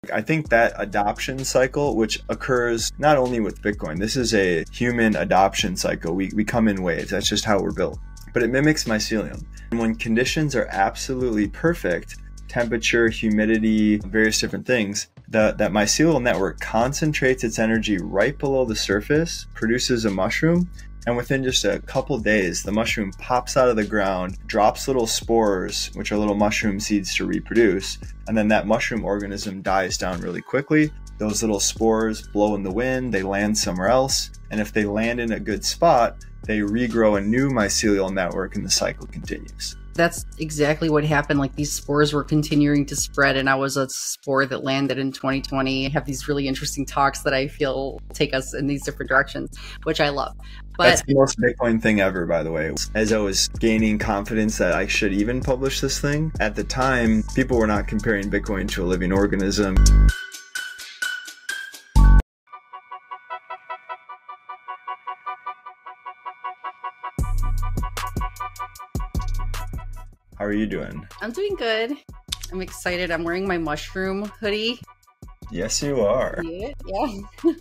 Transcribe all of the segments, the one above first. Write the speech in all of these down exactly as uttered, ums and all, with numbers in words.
I think that adoption cycle, which occurs not only with Bitcoin, this is a human adoption cycle. We, we come in waves. That's just how we're built. But it mimics mycelium. And when conditions are absolutely perfect, temperature, humidity, various different things, the, that mycelial network concentrates its energy right below the surface, produces a mushroom, and within just a couple days, the mushroom pops out of the ground, drops little spores, which are little mushroom seeds to reproduce, and then that mushroom organism dies down really quickly. Those little spores blow in the wind, they land somewhere else, and if they land in a good spot, they regrow a new mycelial network and the cycle continues. That's exactly what happened. Like these spores were continuing to spread, and I was a spore that landed in twenty twenty. I have these really interesting talks that I feel take us in these different directions, which I love. But that's the most Bitcoin thing ever, by the way. As I was gaining confidence that I should even publish this thing, at the time, people were not comparing Bitcoin to a living organism. How are you doing? I'm doing good. I'm excited. I'm wearing my mushroom hoodie. Yes, you are. Yeah. yeah.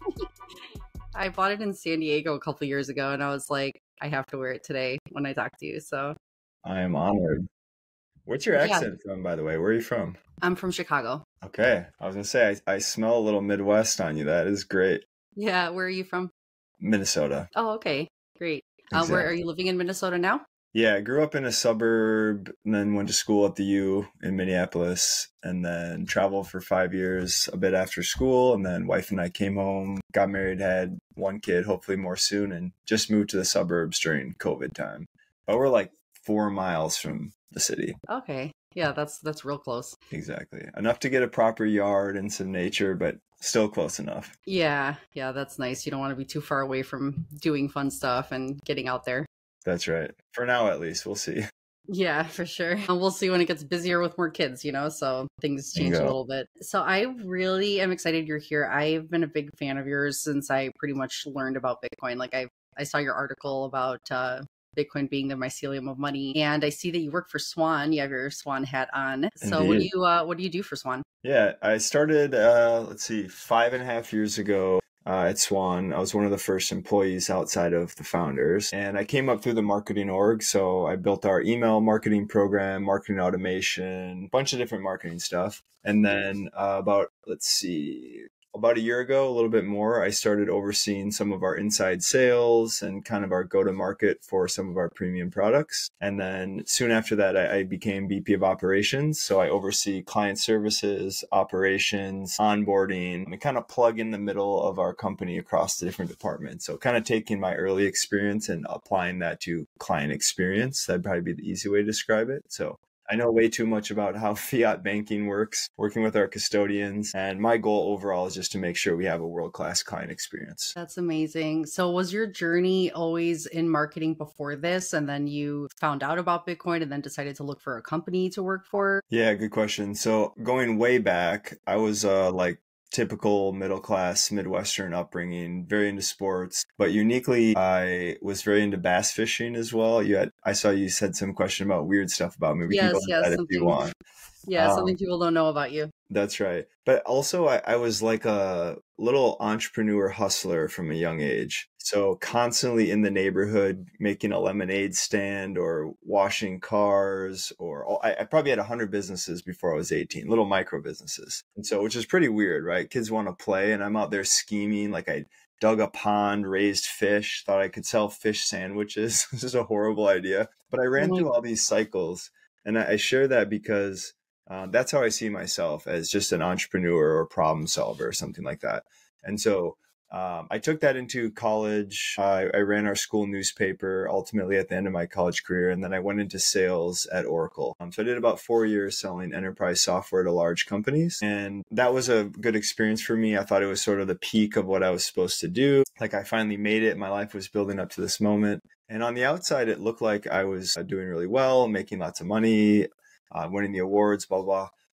I bought it in San Diego a couple years ago, and I was like, I have to wear it today when I talk to you. So I am honored. What's your accent yeah. from, by the way? Where are you from? I'm from Chicago. Okay. I was going to say, I, I smell a little Midwest on you. That is great. Yeah. Where are you from? Minnesota. Oh, okay. Great. Exactly. Uh, where are you living in Minnesota now? Yeah, I grew up in a suburb and then went to school at the U in Minneapolis and then traveled for five years a bit after school. And then wife and I came home, got married, had one kid, hopefully more soon, and just moved to the suburbs during COVID time. But we're like four miles from the city. Okay. Yeah, that's that's real close. Exactly. Enough to get a proper yard and some nature, but still close enough. Yeah. Yeah, that's nice. You don't want to be too far away from doing fun stuff and getting out there. That's right. For now, at least. We'll see. Yeah, for sure. And we'll see when it gets busier with more kids, you know, so things change a little bit. So I really am excited you're here. I've been a big fan of yours since I pretty much learned about Bitcoin. Like I I saw your article about uh, Bitcoin being the mycelium of money. And I see that you work for Swan. You have your Swan hat on. So Indeed. what do you uh, what do you do for Swan? Yeah, I started, uh, let's see, five and a half years ago. Uh, at Swan. I was one of the first employees outside of the founders, and I came up through the marketing org. So I built our email marketing program, marketing automation, a bunch of different marketing stuff. And then uh, about, let's see, about a year ago, a little bit more, I started overseeing some of our inside sales and kind of our go-to-market for some of our premium products. And then soon after that, I, I became V P of operations. So I oversee client services, operations, onboarding, and kind of plug in the middle of our company across the different departments. So kind of taking my early experience and applying that to client experience. That'd probably be the easy way to describe it. So I know way too much about how fiat banking works, working with our custodians. And my goal overall is just to make sure we have a world-class client experience. That's amazing. So was your journey always in marketing before this? And then you found out about Bitcoin and then decided to look for a company to work for? Yeah, good question. So going way back, I was uh, like, typical middle-class Midwestern upbringing, very into sports, but uniquely, I was very into bass fishing as well. You had, I saw you said some question about weird stuff about me. We yes, can go yes, into that if you want. Yeah, um, something people don't know about you. That's right. But also, I, I was like a little entrepreneur hustler from a young age. So constantly in the neighborhood, making a lemonade stand or washing cars, or I, I probably had one hundred businesses before I was eighteen, little micro businesses. And so, which is pretty weird, right? Kids want to play, and I'm out there scheming. Like I dug a pond, raised fish, thought I could sell fish sandwiches. This is a horrible idea. But I ran Oh my- through all these cycles, and I, I share that because Uh, that's how I see myself, as just an entrepreneur or problem solver or something like that. And so um, I took that into college. I, I ran our school newspaper ultimately at the end of my college career. And then I went into sales at Oracle. Um, so I did about four years selling enterprise software to large companies. And that was a good experience for me. I thought it was sort of the peak of what I was supposed to do. Like I finally made it. My life was building up to this moment. And on the outside, it looked like I was doing really well, making lots of money, Uh, winning the awards, blah, blah.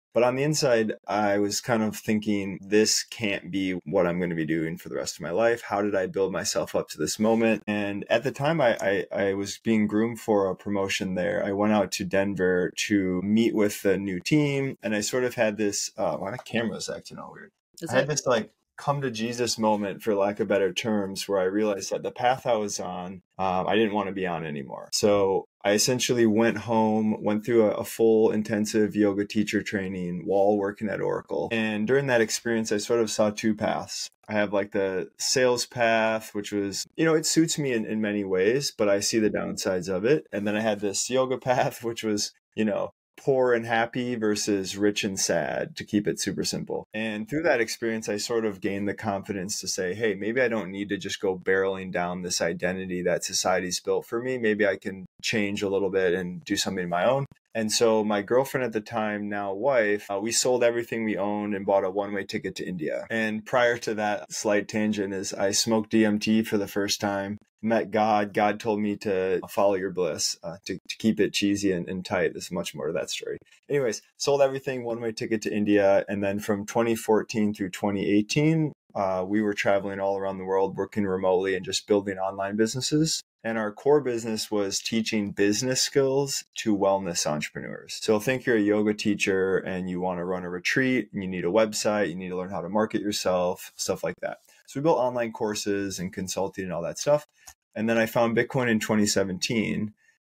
But on the inside, I was kind of thinking, this can't be what I'm going to be doing for the rest of my life. How did I build myself up to this moment? And at the time, I, I, I was being groomed for a promotion there. I went out to Denver to meet with the new team. And I sort of had this, uh, why my camera's acting all weird. Is I had it? this like come to Jesus moment, for lack of better terms, where I realized that the path I was on, um, I didn't want to be on anymore. So I essentially went home, went through a, a full intensive yoga teacher training while working at Oracle. And during that experience, I sort of saw two paths. I have like the sales path, which was, you know, it suits me in, in many ways, but I see the downsides of it. And then I had this yoga path, which was, you know, poor and happy versus rich and sad, to keep it super simple. And through that experience, I sort of gained the confidence to say, hey, maybe I don't need to just go barreling down this identity that society's built for me. Maybe I can change a little bit and do something of my own. And so my girlfriend at the time, now wife, uh, we sold everything we owned and bought a one-way ticket to India. And prior to that, slight tangent, is I smoked D M T for the first time, met God. God told me to follow your bliss, uh, to, to keep it cheesy and, and tight. There's much more to that story. Anyways, sold everything, one-way ticket to India. And then from twenty fourteen through twenty eighteen, uh, we were traveling all around the world, working remotely and just building online businesses. And our core business was teaching business skills to wellness entrepreneurs. So think you're a yoga teacher and you want to run a retreat and you need a website, you need to learn how to market yourself, stuff like that. So we built online courses and consulting and all that stuff. And then I found Bitcoin in twenty seventeen.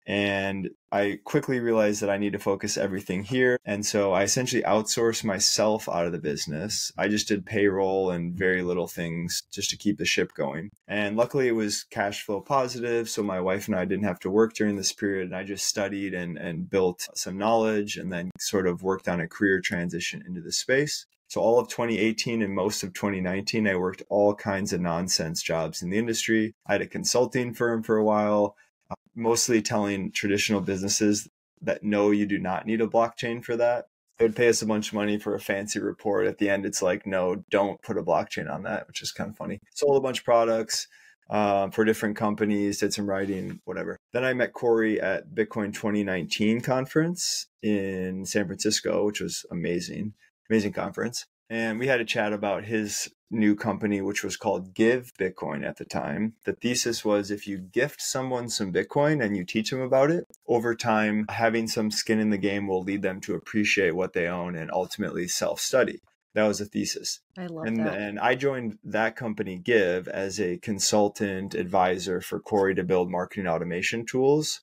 And I quickly realized that I need to focus everything here. And so I essentially outsourced myself out of the business. I just did payroll and very little things just to keep the ship going. And luckily it was cash flow positive. So my wife and I didn't have to work during this period. And I just studied and, and built some knowledge and then sort of worked on a career transition into the space. So all of twenty eighteen and most of twenty nineteen, I worked all kinds of nonsense jobs in the industry. I had a consulting firm for a while, mostly telling traditional businesses that no, you do not need a blockchain for that. They would pay us a bunch of money for a fancy report. At the end, it's like, no, don't put a blockchain on that, which is kind of funny. Sold a bunch of products uh, for different companies, did some writing, whatever. Then I met Corey at Bitcoin twenty nineteen conference in San Francisco, which was amazing, amazing conference. And we had a chat about his new company, which was called Give Bitcoin at the time. The thesis was, if you gift someone some Bitcoin and you teach them about it, over time, having some skin in the game will lead them to appreciate what they own and ultimately self-study. That was the thesis. I love and, that. And I joined that company, Give, as a consultant advisor for Corey to build marketing automation tools.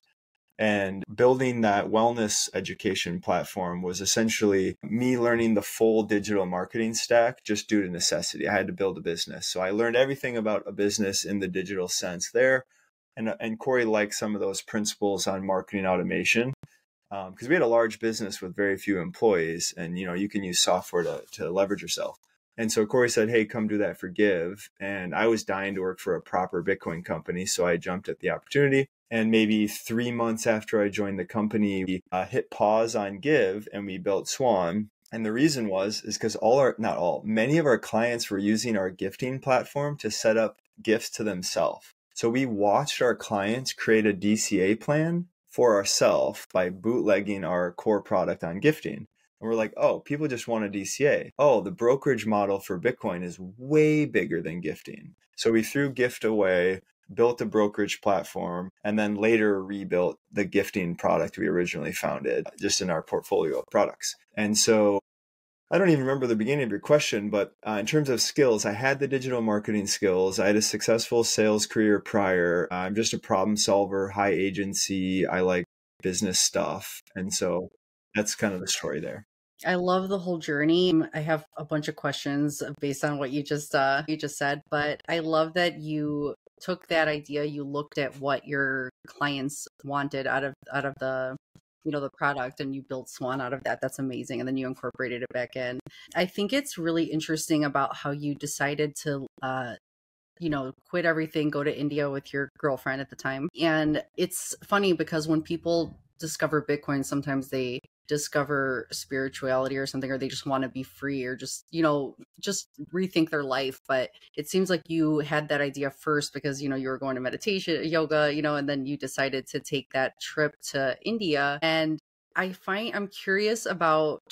And building that wellness education platform was essentially me learning the full digital marketing stack just due to necessity. I had to build a business. So I learned everything about a business in the digital sense there. And, and Corey liked some of those principles on marketing automation because um, we had a large business with very few employees. And, you know, you can use software to, to leverage yourself. And so Corey said, hey, come do that for Give. And I was dying to work for a proper Bitcoin company. So I jumped at the opportunity. And maybe three months after I joined the company, we uh, hit pause on Give and we built Swan. And the reason was, is because all our, not all, many of our clients were using our gifting platform to set up gifts to themselves. So we watched our clients create a D C A plan for ourselves by bootlegging our core product on gifting. And we're like, oh, people just want a D C A. Oh, the brokerage model for Bitcoin is way bigger than gifting. So we threw Gift away, built a brokerage platform, and then later rebuilt the gifting product we originally founded just in our portfolio of products. And so I don't even remember the beginning of your question, but uh, in terms of skills, I had the digital marketing skills. I had a successful sales career prior. I'm just a problem solver, high agency. I like business stuff. And so that's kind of the story there. I love the whole journey. I have a bunch of questions based on what you just uh, you just said, but I love that you took that idea, you looked at what your clients wanted out of out of the you know the product, and you built Swan out of that. That's amazing. And then you incorporated it back in. I think it's really interesting about how you decided to uh you know, quit everything, go to India with your girlfriend at the time. And it's funny because when people discover Bitcoin, sometimes they discover spirituality or something, or they just want to be free, or just, you know, just rethink their life. But it seems like you had that idea first because, you know, you were going to meditation, yoga, you know, and then you decided to take that trip to India. And I find, I'm curious about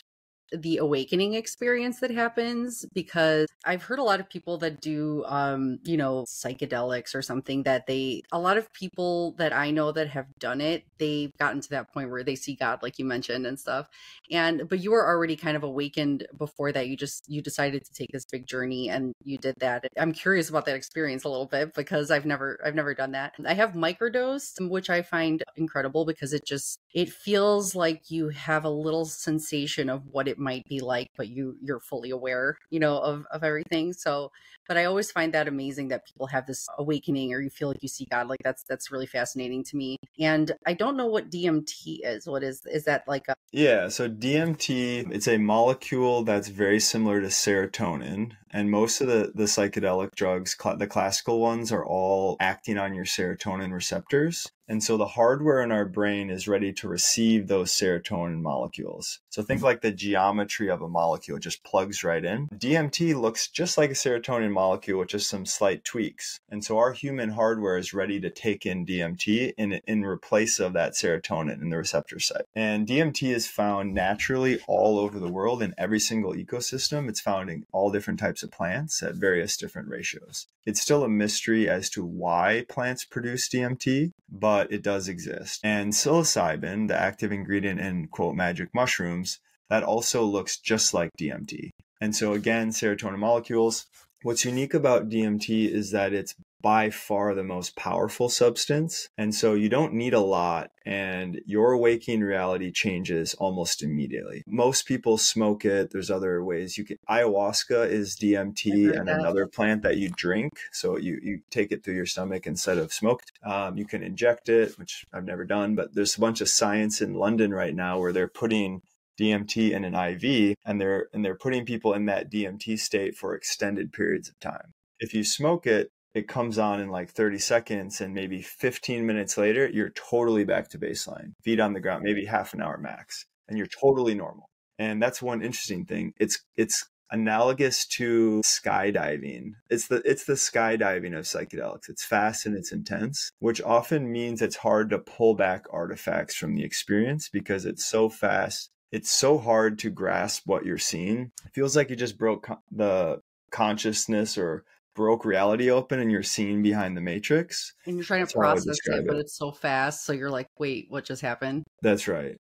the awakening experience that happens, because I've heard a lot of people that do, um, you know, psychedelics or something, that they, a lot of people that I know that have done it, they've gotten to that point where they see God, like you mentioned, and stuff. And, but you were already kind of awakened before that. You just, you decided to take this big journey and you did that. I'm curious about that experience a little bit, because I've never, I've never done that. I have microdosed, which I find incredible, because it just, it feels like you have a little sensation of what it might be like, but you, you're fully aware, you know, of, of everything. So, but I always find that amazing that people have this awakening, or you feel like you see God. Like that's, that's really fascinating to me. And I don't know what D M T is. What is, is that like a... Yeah, so D M T, it's a molecule that's very similar to serotonin. And most of the, the psychedelic drugs, cl- the classical ones, are all acting on your serotonin receptors. And so the hardware in our brain is ready to receive those serotonin molecules. So think like the geometry of a molecule, it just plugs right in. D M T looks just like a serotonin molecule with just some slight tweaks. And so our human hardware is ready to take in D M T in, in replace of that serotonin in the receptor site. And D M T is found naturally all over the world in every single ecosystem. It's found in all different types of plants at various different ratios. It's still a mystery as to why plants produce D M T, but it does exist. And psilocybin, the active ingredient in, quote, magic mushrooms, that also looks just like D M T. And so again, serotonin molecules. What's unique about D M T is that it's by far the most powerful substance. And so you don't need a lot, and your waking reality changes almost immediately. Most people smoke it. There's other ways you can. Ayahuasca is D M T and that. another plant that you drink. So you, you take it through your stomach instead of smoked. Um, you can inject it, which I've never done, but there's a bunch of science in London right now where they're putting D M T in an I V, and they're and they're putting people in that D M T state for extended periods of time. If you smoke it, it comes on in like thirty seconds, and maybe fifteen minutes later, you're totally back to baseline, feet on the ground, maybe half an hour max, and you're totally normal. And that's one interesting thing. It's it's analogous to skydiving. It's the it's the skydiving of psychedelics. It's fast and it's intense, which often means it's hard to pull back artifacts from the experience because it's so fast. It's so hard to grasp what you're seeing. It feels like you just broke co- the consciousness or broke reality open and you're seeing behind the matrix. And you're trying That's to how I would process describe it, but it. it's so fast. So you're like, wait, what just happened? That's right.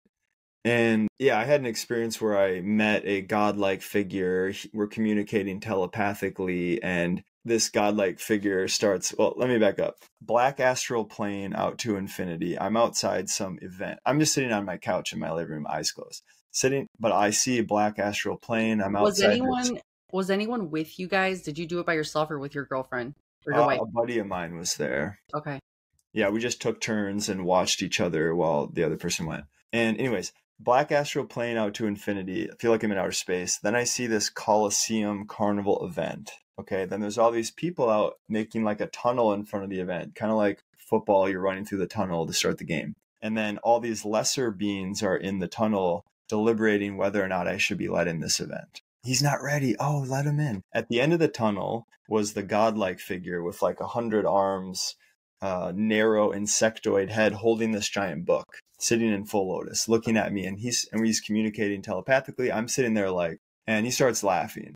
And yeah, I had an experience where I met a godlike figure. We're communicating telepathically, and this godlike figure starts, well, let me back up. Black astral plane out to infinity. I'm outside some event. I'm just sitting on my couch in my living room, eyes closed. Sitting, but I see a black astral plane. I'm Was outside. anyone this- was anyone with you guys? Did you do it by yourself or with your girlfriend or your uh, wife? a buddy of mine was there. Okay. Yeah, we just took turns and watched each other while the other person went. And anyways, black astral plane out to infinity. I feel like I'm in outer space. Then I see this Colosseum carnival event. Okay, then there's all these people out making like a tunnel in front of the event, kind of like football, you're running through the tunnel to start the game. And then all these lesser beings are in the tunnel deliberating whether or not I should be let in this event. He's not ready. Oh, let him in. At the end of the tunnel was the godlike figure with like a hundred arms, uh, narrow insectoid head, holding this giant book, sitting in full lotus, looking at me, and he's and he's communicating telepathically. I'm sitting there like, and he starts laughing,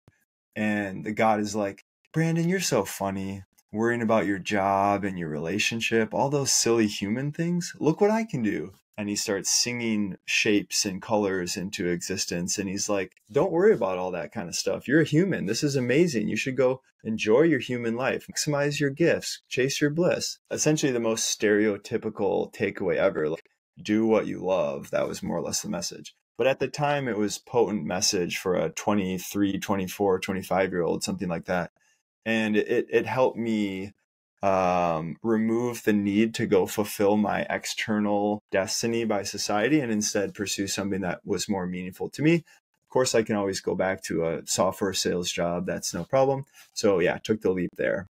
and the god is like, Brandon, you're so funny, worrying about your job and your relationship, all those silly human things. Look what I can do. And he starts singing shapes and colors into existence. And he's like, don't worry about all that kind of stuff. You're a human. This is amazing. You should go enjoy your human life, maximize your gifts, chase your bliss. Essentially the most stereotypical takeaway ever. Like, do what you love. That was more or less the message. But at the time, it was potent message for a twenty-three, twenty-four, twenty-five year old, something like that. And it, it helped me um, remove the need to go fulfill my external destiny by society and instead pursue something that was more meaningful to me. Of course, I can always go back to a software sales job. That's no problem. So yeah, took the leap there.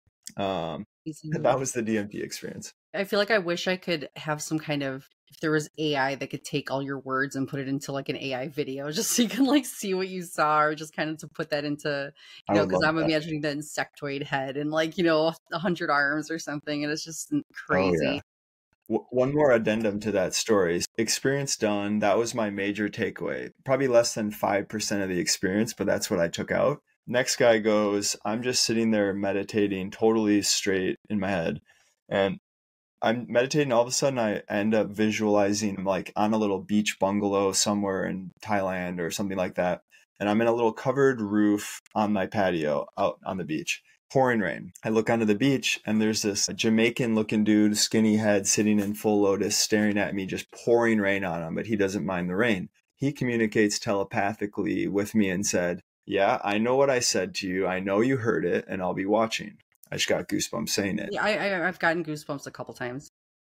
Um, that was the D M T experience. I feel like I wish I could have some kind of, if there was A I that could take all your words and put it into like an A I video, just so you can like see what you saw, or just kind of to put that into, you know, because I'm that. imagining the insectoid head and like, you know, a hundred arms or something. And it's just crazy. Oh, yeah. W- one more addendum to that story. Experience done. That was my major takeaway. Probably less than five percent of the experience, but that's what I took out. Next guy goes, I'm just sitting there meditating totally straight in my head. And I'm meditating. All of a sudden, I end up visualizing like on a little beach bungalow somewhere in Thailand or something like that. And I'm in a little covered roof on my patio out on the beach. Pouring rain. I look onto the beach and there's this Jamaican looking dude, skinny head, sitting in full lotus, staring at me, just pouring rain on him, but he doesn't mind the rain. He communicates telepathically with me and said, yeah, I know what I said to you. I know you heard it and I'll be watching. I just got goosebumps saying it. Yeah, I, I, I've gotten goosebumps a couple times.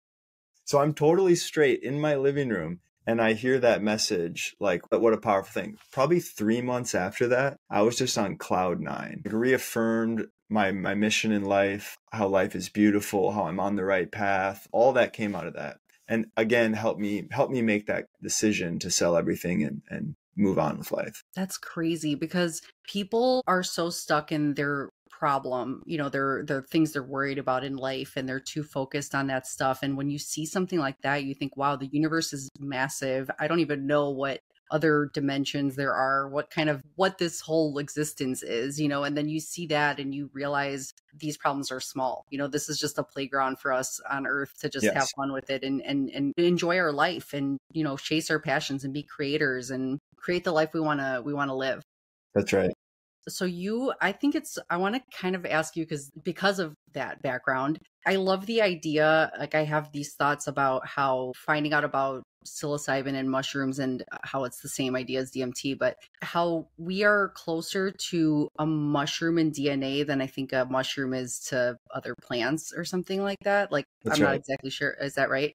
So I'm totally straight in my living room and I hear that message, like, what a powerful thing. Probably three months after that, I was just on cloud nine. It reaffirmed my, my mission in life, how life is beautiful, how I'm on the right path. All that came out of that. And again, helped me, helped me make that decision to sell everything and, and move on with life. That's crazy because people are so stuck in their problem, you know, they're the things they're worried about in life and they're too focused on that stuff. And when you see something like that, you think, wow, the universe is massive. I don't even know what other dimensions there are, what kind of what this whole existence is, you know, and then you see that and you realize these problems are small. You know, this is just a playground for us on earth to just Yes. have fun with it and and and enjoy our life and, you know, chase our passions and be creators and create the life we want to we want to live. That's right. So you, I think it's, I want to kind of ask you because because of that background, I love the idea. Like I have these thoughts about how finding out about psilocybin and mushrooms and how it's the same idea as D M T, but how we are closer to a mushroom in D N A than I think a mushroom is to other plants or something like that. Like That's I'm right. not exactly sure. Is that right?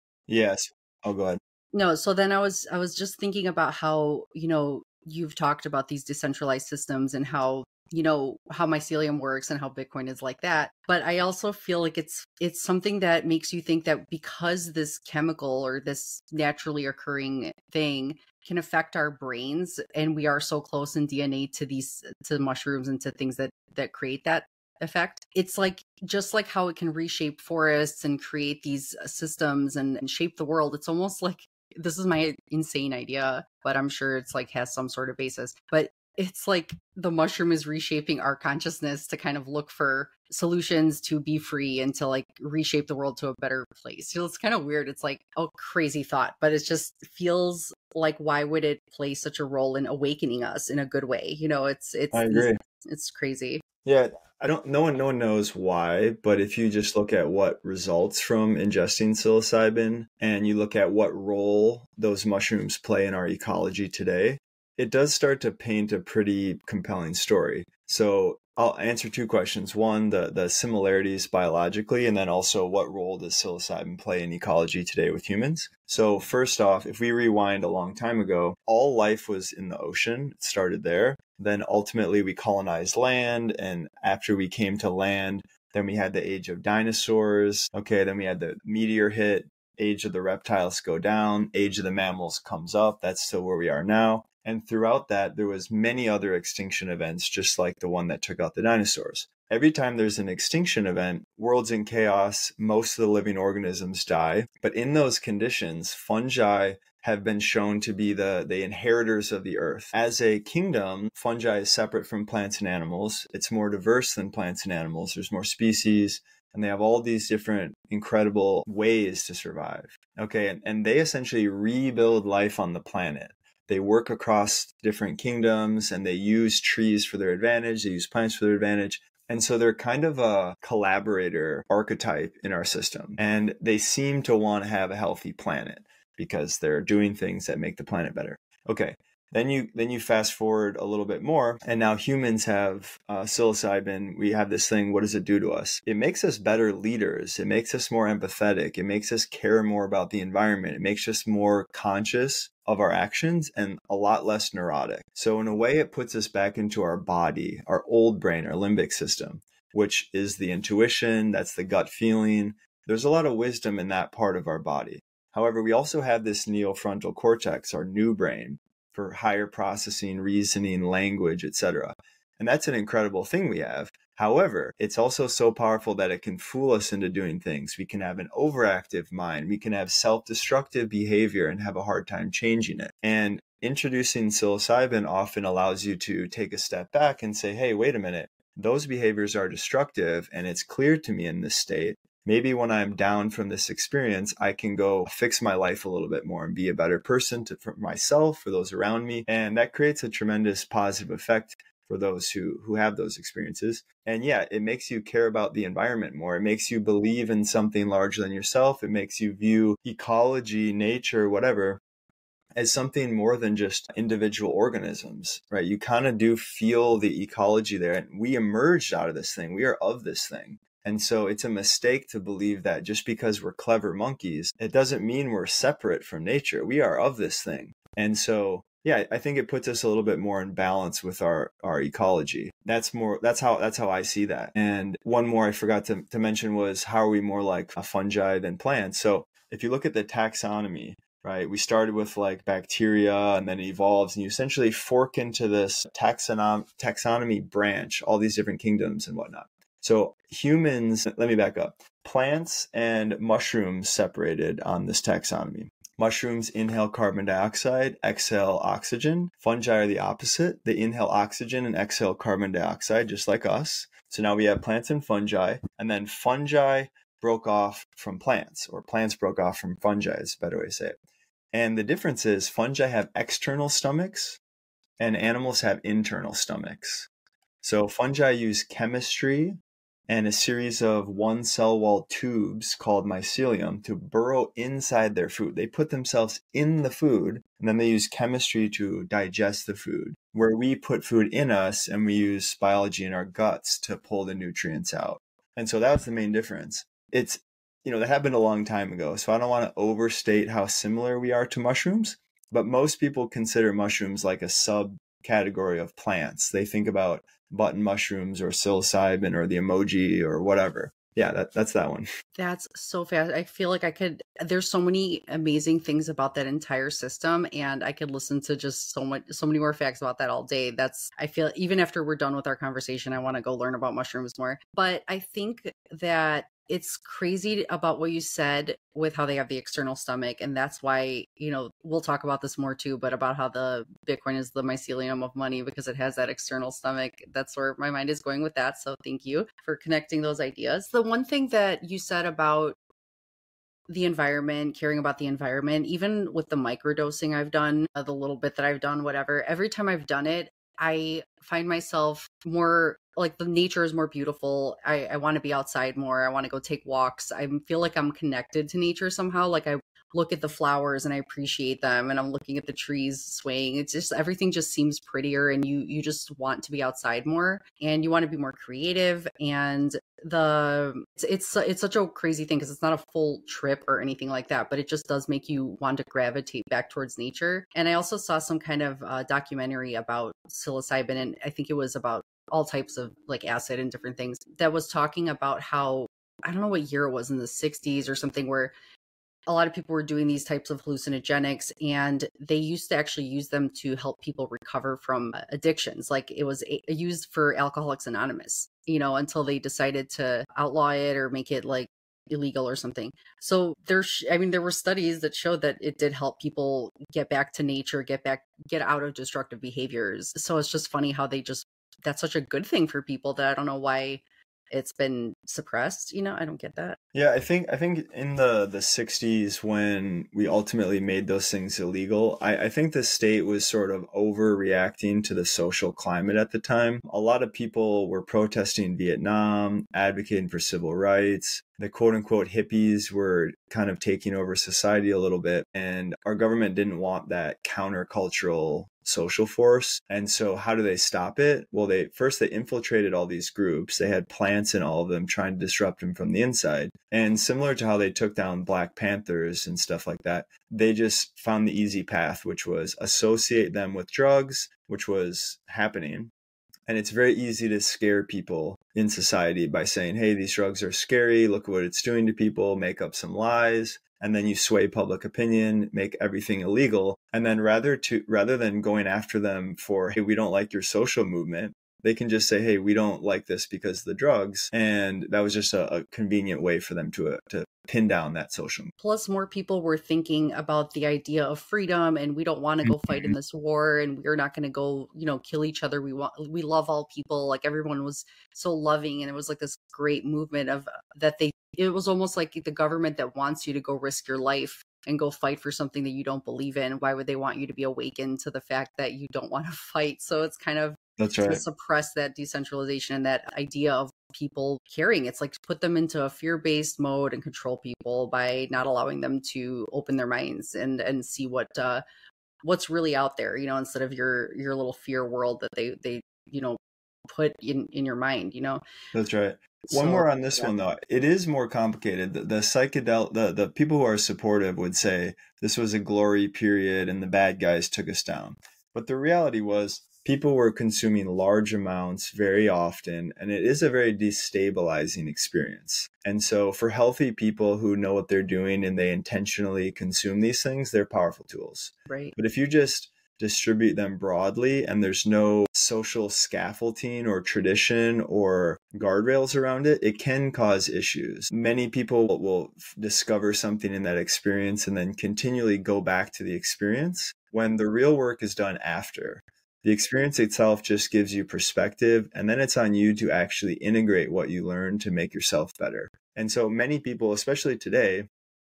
Yes. Oh, go ahead. No, so then I was I was just thinking about how, you know, you've talked about these decentralized systems and how, you know, how mycelium works and how Bitcoin is like that. But I also feel like it's it's something that makes you think that because this chemical or this naturally occurring thing can affect our brains and we are so close in D N A to these to mushrooms and to things that that create that effect. It's like just like how it can reshape forests and create these systems and, and shape the world. It's almost like this is my insane idea, but I'm sure it's like has some sort of basis. But it's like the mushroom is reshaping our consciousness to kind of look for solutions to be free and to like reshape the world to a better place. So it's kind of weird. It's like a crazy thought, but it just feels like why would it play such a role in awakening us in a good way? You know, it's it's I agree. it's crazy. Yeah, I don't. No one, no one knows why. But if you just look at what results from ingesting psilocybin, and you look at what role those mushrooms play in our ecology today, it does start to paint a pretty compelling story. So I'll answer two questions: one, the the similarities biologically, and then also what role does psilocybin play in ecology today with humans? So first off, if we rewind a long time ago, all life was in the ocean. It started there. Then ultimately we colonized land. And after we came to land, then we had the age of dinosaurs. Okay, then we had the meteor hit, age of the reptiles go down, age of the mammals comes up. That's still where we are now. And throughout that, there was many other extinction events, just like the one that took out the dinosaurs. Every time there's an extinction event, world's in chaos, most of the living organisms die. But in those conditions, fungi have been shown to be the, the inheritors of the earth. As a kingdom, fungi is separate from plants and animals. It's more diverse than plants and animals. There's more species, and they have all these different incredible ways to survive. Okay, and, and they essentially rebuild life on the planet. They work across different kingdoms and they use trees for their advantage. They use plants for their advantage. And so they're kind of a collaborator archetype in our system. And they seem to want to have a healthy planet because they're doing things that make the planet better. Okay. Then you then you fast forward a little bit more, and now humans have uh, psilocybin. We have this thing. What does it do to us? It makes us better leaders. It makes us more empathetic. It makes us care more about the environment. It makes us more conscious of our actions and a lot less neurotic. So in a way, it puts us back into our body, our old brain, our limbic system, which is the intuition. That's the gut feeling. There's a lot of wisdom in that part of our body. However, we also have this neofrontal cortex, our new brain, for higher processing, reasoning, language, et cetera. And that's an incredible thing we have. However, it's also so powerful that it can fool us into doing things. We can have an overactive mind. We can have self-destructive behavior and have a hard time changing it. And introducing psilocybin often allows you to take a step back and say, hey, wait a minute, those behaviors are destructive, and it's clear to me in this state. Maybe when I'm down from this experience, I can go fix my life a little bit more and be a better person to, for myself, for those around me. And that creates a tremendous positive effect for those who, who have those experiences. And yeah, it makes you care about the environment more. It makes you believe in something larger than yourself. It makes you view ecology, nature, whatever, as something more than just individual organisms, right? You kind of do feel the ecology there. And we emerged out of this thing. We are of this thing. And so it's a mistake to believe that just because we're clever monkeys, it doesn't mean we're separate from nature. We are of this thing. And so, yeah, I think it puts us a little bit more in balance with our, our ecology. That's more, that's how, that's how I see that. And one more I forgot to, to mention was, how are we more like a fungi than plants? So if you look at the taxonomy, right, we started with like bacteria, and then it evolves, and you essentially fork into this taxonom- taxonomy branch, all these different kingdoms and whatnot. So humans, let me back up. Plants and mushrooms separated on this taxonomy. Mushrooms inhale carbon dioxide, exhale oxygen. Fungi are the opposite. They inhale oxygen and exhale carbon dioxide, just like us. So now we have plants and fungi, and then fungi broke off from plants, or plants broke off from fungi is a better way to say it. And the difference is fungi have external stomachs and animals have internal stomachs. So fungi use chemistry and a series of one cell wall tubes called mycelium to burrow inside their food. They put themselves in the food, and then they use chemistry to digest the food, where we put food in us and we use biology in our guts to pull the nutrients out. And so that's the main difference. It's, you know, that happened a long time ago, so I don't want to overstate how similar we are to mushrooms, but most people consider mushrooms like a subcategory of plants. They think about button mushrooms or psilocybin or the emoji or whatever. Yeah, that, that's that one. That's so fast. I feel like I could, there's so many amazing things about that entire system, and I could listen to just so much, so many more facts about that all day. That's, I feel even after we're done with our conversation, I want to go learn about mushrooms more. But I think that it's crazy about what you said with how they have the external stomach. And that's why, you know, we'll talk about this more too, but about how the Bitcoin is the mycelium of money because it has that external stomach. That's where my mind is going with that. So thank you for connecting those ideas. The one thing that you said about the environment, caring about the environment, even with the microdosing I've done, uh, the little bit that I've done, whatever, every time I've done it, I find myself more like the nature is more beautiful. I, I want to be outside more. I want to go take walks. I feel like I'm connected to nature somehow. Like I look at the flowers and I appreciate them, and I'm looking at the trees swaying. It's just, everything just seems prettier, and you, you just want to be outside more, and you want to be more creative. And the, it's, it's, it's such a crazy thing because it's not a full trip or anything like that, but it just does make you want to gravitate back towards nature. And I also saw some kind of uh, documentary about psilocybin, and I think it was about all types of like acid and different things, that was talking about how, I don't know what year it was, in the sixties or something, where a lot of people were doing these types of hallucinogenics, and they used to actually use them to help people recover from addictions. Like it was a- used for Alcoholics Anonymous, you know, until they decided to outlaw it or make it like illegal or something. So there's, I mean, there were studies that showed that it did help people get back to nature, get back, get out of destructive behaviors. So it's just funny how they just, that's such a good thing for people that I don't know why it's been suppressed. You know, I don't get that. Yeah, I think I think in the the sixties, when we ultimately made those things illegal, I, I think the state was sort of overreacting to the social climate at the time. A lot of people were protesting Vietnam, advocating for civil rights. The quote unquote hippies were kind of taking over society a little bit, and our government didn't want that countercultural social force. And so how do they stop it? Well, they first they infiltrated all these groups. They had plants in all of them trying to disrupt them from the inside. And similar to how they took down Black Panthers and stuff like that, they just found the easy path, which was associate them with drugs, which was happening. And it's very easy to scare people in society by saying, hey, these drugs are scary. Look what it's doing to people. Make up some lies. And then you sway public opinion, make everything illegal. And then rather to rather than going after them for, hey, we don't like your social movement, They can just say, hey, we don't like this because of the drugs. And that was just a, a convenient way for them to, uh, to pin down that social. Plus, more people were thinking about the idea of freedom, and we don't want to go fight in this war, and we're not going to go, you know, kill each other. We want, we love all people. Like, everyone was so loving, and it was like this great movement of that they, it was almost like the government that wants you to go risk your life and go fight for something that you don't believe in. Why would they want you to be awakened to the fact that you don't want to fight? So it's kind of, that's right, to suppress that decentralization and that idea of people caring. It's like put them into a fear-based mode and control people by not allowing them to open their minds and and see what uh what's really out there, you know, instead of your your little fear world that they they you know put in in your mind, you know. That's right. One So, more on this yeah. one though. It is more complicated. The, the psychedelic, the, the people who are supportive would say this was a glory period and the bad guys took us down. But the reality was people were consuming large amounts very often, and it is a very destabilizing experience. And so for healthy people who know what they're doing and they intentionally consume these things, they're powerful tools. Right. But if you just distribute them broadly and there's no social scaffolding or tradition or guardrails around it, it can cause issues. Many people will discover something in that experience and then continually go back to the experience when the real work is done after. The experience itself just gives you perspective, and then it's on you to actually integrate what you learn to make yourself better. And so many people, especially today,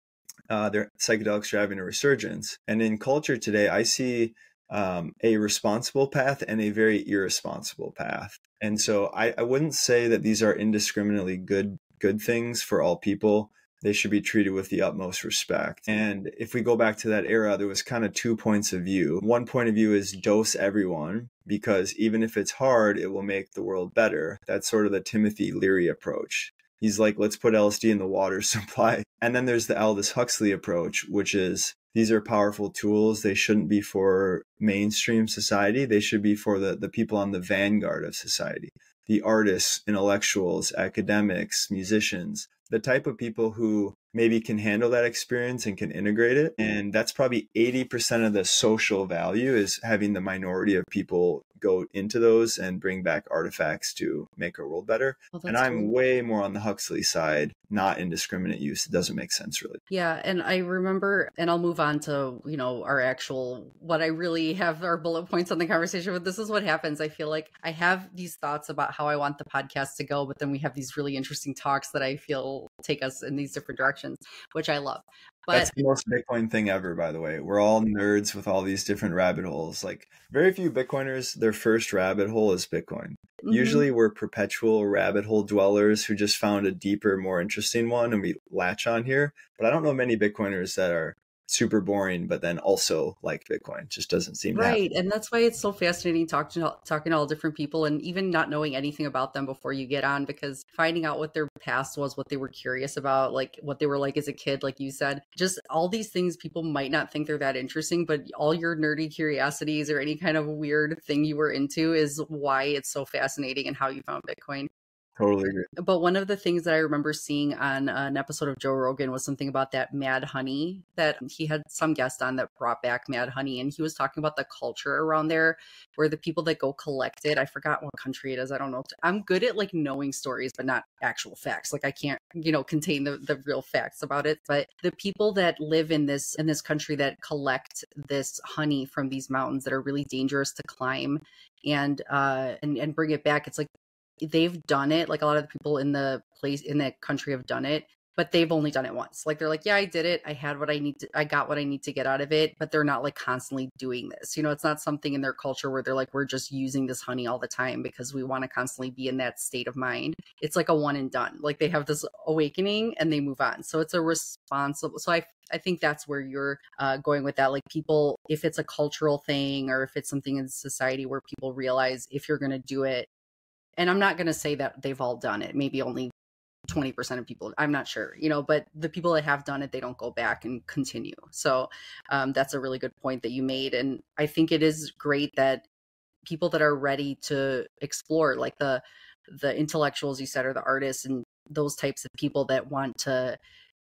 uh, their psychedelics are having a resurgence. And in culture today, I see um, a responsible path and a very irresponsible path. And so I, I wouldn't say that these are indiscriminately good good things for all people. They should be treated with the utmost respect. And if we go back to that era, there was kind of two points of view. One point of view is dose everyone, because even if it's hard, it will make the world better. That's sort of the Timothy Leary approach. He's like, let's put L S D in the water supply. And then there's the Aldous Huxley approach, which is these are powerful tools. They shouldn't be for mainstream society. They should be for the, the people on the vanguard of society, the artists, intellectuals, academics, musicians, the type of people who maybe can handle that experience and can integrate it. And that's probably eighty percent of the social value, is having the minority of people go into those and bring back artifacts to make our world better. Well, and I'm cool. way more on the Huxley side, not indiscriminate use. It doesn't make sense, really. Yeah. And I remember, and I'll move on to, you know, our actual, what I really have our bullet points on the conversation with. This is what happens. I feel like I have these thoughts about how I want the podcast to go, but then we have these really interesting talks that I feel take us in these different directions, which I love. But that's the most Bitcoin thing ever, by the way. We're all nerds with all these different rabbit holes. Like, very few Bitcoiners, their first rabbit hole is Bitcoin. Mm-hmm. Usually we're perpetual rabbit hole dwellers who just found a deeper, more interesting one, and we latch on here. But I don't know many Bitcoiners that are super boring, but then also like Bitcoin. It just doesn't seem right. to And that's why it's so fascinating talking to, talking to all different people, and even not knowing anything about them before you get on, because finding out what their past was, what they were curious about, like what they were like as a kid, like you said, just all these things people might not think they're that interesting, but all your nerdy curiosities or any kind of weird thing you were into is why it's so fascinating and how you found Bitcoin. Totally agree. But one of the things that I remember seeing on an episode of Joe Rogan was something about that Mad Honey, that he had some guest on that brought back Mad Honey. And he was talking about the culture around there, where the people that go collect it, I forgot what country it is. I don't know. I'm good at like knowing stories, but not actual facts. Like I can't, you know, contain the, the real facts about it. But the people that live in this, in this country that collect this honey from these mountains that are really dangerous to climb and, uh, and, and bring it back, it's like, they've done it. Like a lot of the people in the place in that country have done it, but they've only done it once. Like they're like, yeah, I did it. I had what I need to, I got what I need to get out of it, but they're not like constantly doing this. You know, it's not something in their culture where they're like, we're just using this honey all the time because we want to constantly be in that state of mind. It's like a one and done. Like they have this awakening and they move on. So it's a responsible. So I, I think that's where you're uh, going with that. Like people, if it's a cultural thing or if it's something in society where people realize if you're going to do it, and I'm not going to say that they've all done it. Maybe only twenty percent of people. I'm not sure, you know, but the people that have done it, they don't go back and continue. So um, that's a really good point that you made. And I think it is great that people that are ready to explore, like the the intellectuals you said, or the artists and those types of people that want to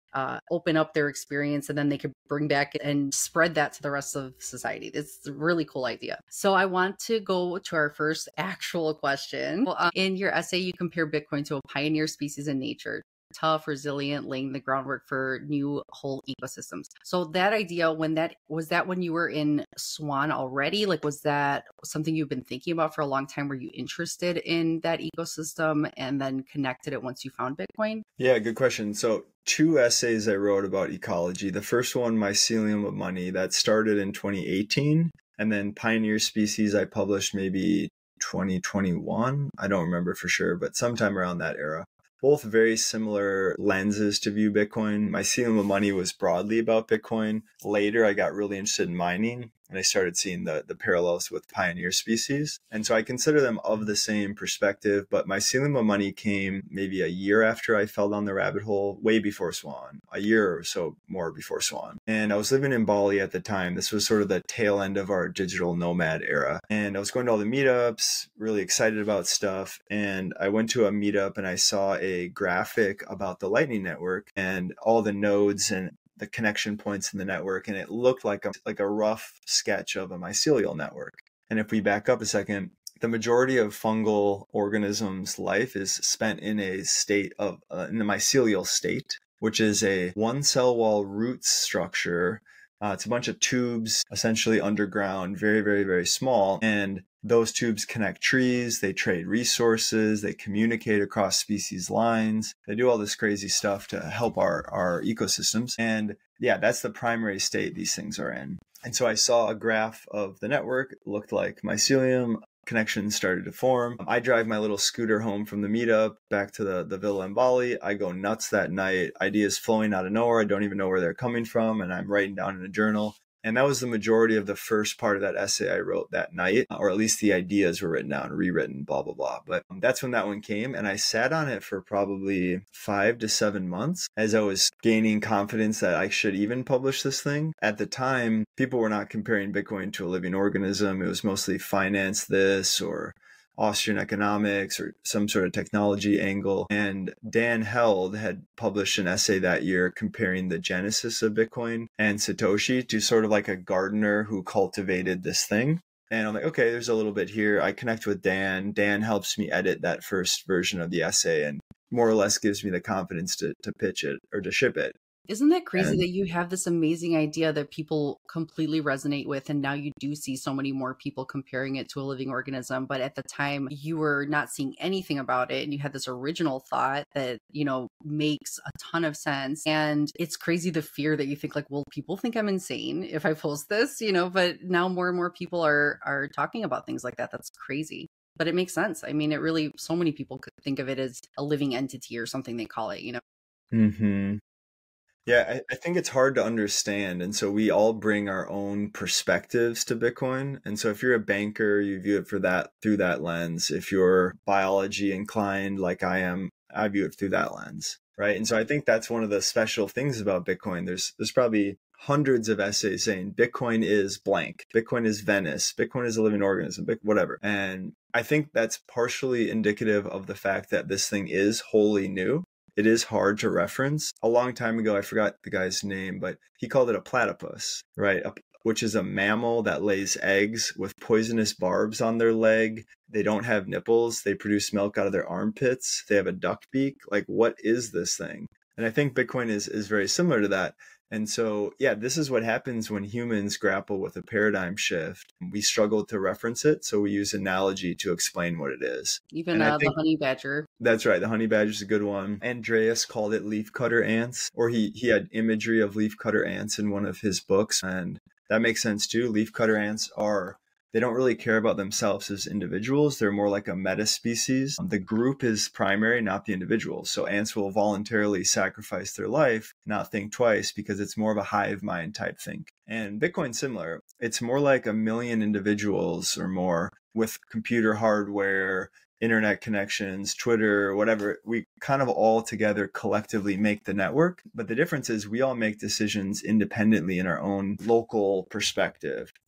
uh, open up their experience, and then they could bring back and spread that to the rest of society. It's a really cool idea. So I want to go to our first actual question. Well, uh, in your essay, you compare Bitcoin to a pioneer species in nature, tough, resilient, laying the groundwork for new whole ecosystems. So that idea, when that was that when you were in Swan already? Like, was that something you've been thinking about for a long time? Were you interested in that ecosystem and then connected it once you found Bitcoin? Yeah, good question. So two essays I wrote about ecology. The first one, Mycelium of Money, that started in twenty eighteen. And then Pioneer Species I published maybe twenty twenty-one. I don't remember for sure, but sometime around that era. Both very similar lenses to view Bitcoin. Mycelium of Money was broadly about Bitcoin. Later, I got really interested in mining, and I started seeing the, the parallels with Pioneer Species. And so I consider them of the same perspective, but Mycelium of Money came maybe a year after I fell down the rabbit hole, way before Swan, a year or so more before Swan. And I was living in Bali at the time. This was sort of the tail end of our digital nomad era. And I was going to all the meetups, really excited about stuff. And I went to a meetup and I saw a graphic about the Lightning Network and all the nodes and the connection points in the network, and it looked like a like a rough sketch of a mycelial network. And if we back up a second, the majority of fungal organisms' life is spent in a state of uh, in the mycelial state, which is a one cell wall root structure. Uh, it's a bunch of tubes, essentially underground, very, very, very small. And those tubes connect trees, they trade resources, they communicate across species lines. They do all this crazy stuff to help our, our ecosystems. And yeah, that's the primary state these things are in. And so I saw a graph of the network, it looked like mycelium. Connections started to form. I drive my little scooter home from the meetup back to the, the villa in Bali. I go nuts that night. Ideas flowing out of nowhere. I don't even know where they're coming from. And I'm writing down in a journal. And that was the majority of the first part of that essay I wrote that night, or at least the ideas were written down, rewritten, blah, blah, blah. But that's when that one came. And I sat on it for probably five to seven months as I was gaining confidence that I should even publish this thing. At the time, people were not comparing Bitcoin to a living organism. It was mostly finance this or Austrian economics or some sort of technology angle. And Dan Held had published an essay that year comparing the genesis of Bitcoin and Satoshi to sort of like a gardener who cultivated this thing. And I'm like, okay, there's a little bit here. I connect with Dan. Dan helps me edit that first version of the essay and more or less gives me the confidence to, to pitch it or to ship it. Isn't that crazy And that you have this amazing idea that people completely resonate with, and now you do see so many more people comparing it to a living organism, but at the time you were not seeing anything about it, and you had this original thought that, you know, makes a ton of sense. And it's crazy the fear that you think like, well, people think I'm insane if I post this, you know, but now more and more people are are talking about things like that. That's crazy. But it makes sense. I mean, it really, so many people could think of it as a living entity or something they call it, you know? mm-hmm. Yeah, I, I think it's hard to understand. And so we all bring our own perspectives to Bitcoin. And so if you're a banker, you view it for that through that lens. If you're biology inclined like I am, I view it through that lens. Right. And so I think that's one of the special things about Bitcoin. There's there's probably hundreds of essays saying Bitcoin is blank. Bitcoin is Venice. Bitcoin is a living organism, whatever. And I think that's partially indicative of the fact that this thing is wholly new. It is hard to reference. A long time ago, I forgot the guy's name, but he called it a platypus, right? A, which is a mammal that lays eggs with poisonous barbs on their leg. They don't have nipples. They produce milk out of their armpits. They have a duck beak. Like, what is this thing? And I think Bitcoin is, is very similar to that. And so, yeah, this is what happens when humans grapple with a paradigm shift. We struggle to reference it, so we use analogy to explain what it is. Even uh, the honey badger. That's right. The honey badger is a good one. Andreas called it leafcutter ants, or he, he had imagery of leafcutter ants in one of his books. And that makes sense too. Leafcutter ants are... They don't really care about themselves as individuals. They're more like a meta species. The group is primary, not the individual. So ants will voluntarily sacrifice their life, not think twice, because it's more of a hive mind type thing. And Bitcoin's similar. It's more like a million individuals or more with computer hardware, internet connections, Twitter, whatever. We kind of all together collectively make the network. But the difference is we all make decisions independently in our own local perspective.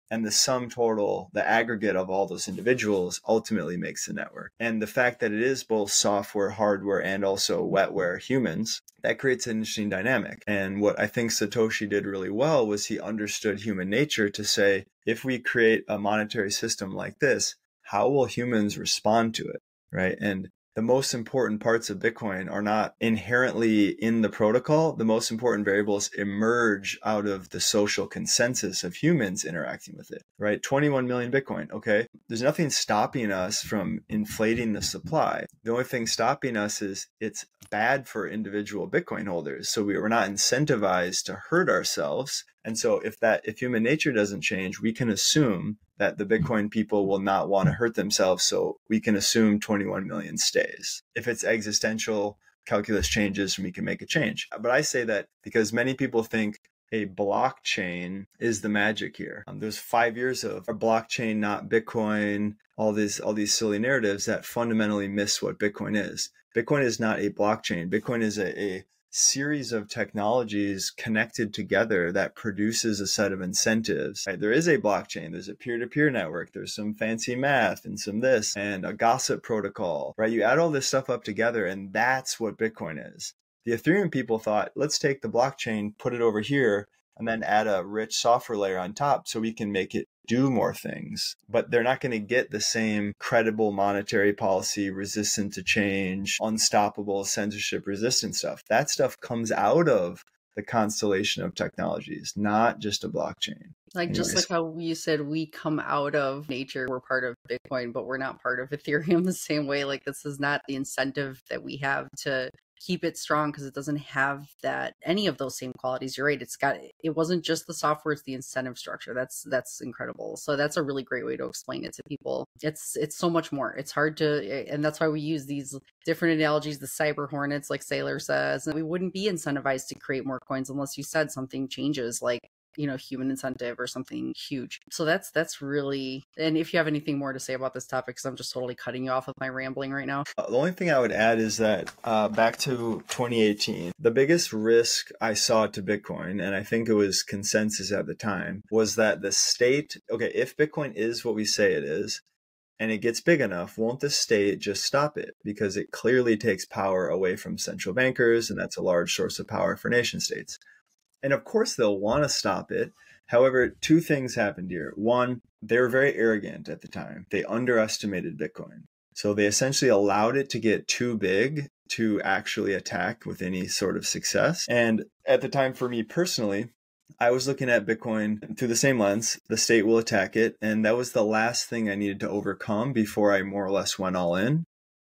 And the sum total, the aggregate of all those individuals ultimately makes the network. And the fact that it is both software, hardware, and also wetware humans, that creates an interesting dynamic. And what I think Satoshi did really well was he understood human nature to say, if we create a monetary system like this, how will humans respond to it, right? And the most important parts of Bitcoin are not inherently in the protocol. The most important variables emerge out of the social consensus of humans interacting with it, right? twenty-one million Bitcoin. Okay. There's nothing stopping us from inflating the supply. The only thing stopping us is it's bad for individual Bitcoin holders. So we were not incentivized to hurt ourselves. And so if that, if human nature doesn't change, we can assume that the Bitcoin people will not want to hurt themselves. So we can assume twenty-one million stays. If it's existential, calculus changes and we can make a change. But I say that because many people think a blockchain is the magic here. Um, there's five years of a blockchain, not Bitcoin, all these, all these silly narratives that fundamentally miss what Bitcoin is. Bitcoin is not a blockchain. Bitcoin is a, a series of technologies connected together that produces a set of incentives. Right? There is a blockchain, there's a peer-to-peer network, there's some fancy math and some this and a gossip protocol, right? You add all this stuff up together and that's what Bitcoin is. The Ethereum people thought, let's take the blockchain, put it over here, and then add a rich software layer on top so we can make it do more things. But they're not going to get the same credible monetary policy, resistant to change, unstoppable, censorship resistant stuff. That stuff comes out of the constellation of technologies, not just a blockchain. Like, Anyways. Just like how you said, we come out of nature, we're part of Bitcoin, but we're not part of Ethereum the same way. Like, this is not the incentive that we have to keep it strong because it doesn't have that any of those same qualities. You're right. It's got, it wasn't just the software, it's the incentive structure. That's, that's incredible. So that's a really great way to explain it to people. It's, it's so much more. It's hard to, and that's why we use these different analogies, the cyber hornets, like Saylor says, and we wouldn't be incentivized to create more coins unless you said something changes, like, you know, human incentive or something huge. So that's, that's really, and if you have anything more to say about this topic, because I'm just totally cutting you off with my rambling right now. Uh, the only thing I would add is that uh, back to twenty eighteen, the biggest risk I saw to Bitcoin, and I think it was consensus at the time, was that the state, okay, if Bitcoin is what we say it is, and it gets big enough, won't the state just stop it? Because it clearly takes power away from central bankers, and that's a large source of power for nation states. And of course, they'll want to stop it. However, two things happened here. One, they were very arrogant at the time. They underestimated Bitcoin. So they essentially allowed it to get too big to actually attack with any sort of success. And at the time, for me personally, I was looking at Bitcoin through the same lens. The state will attack it. And that was the last thing I needed to overcome before I more or less went all in.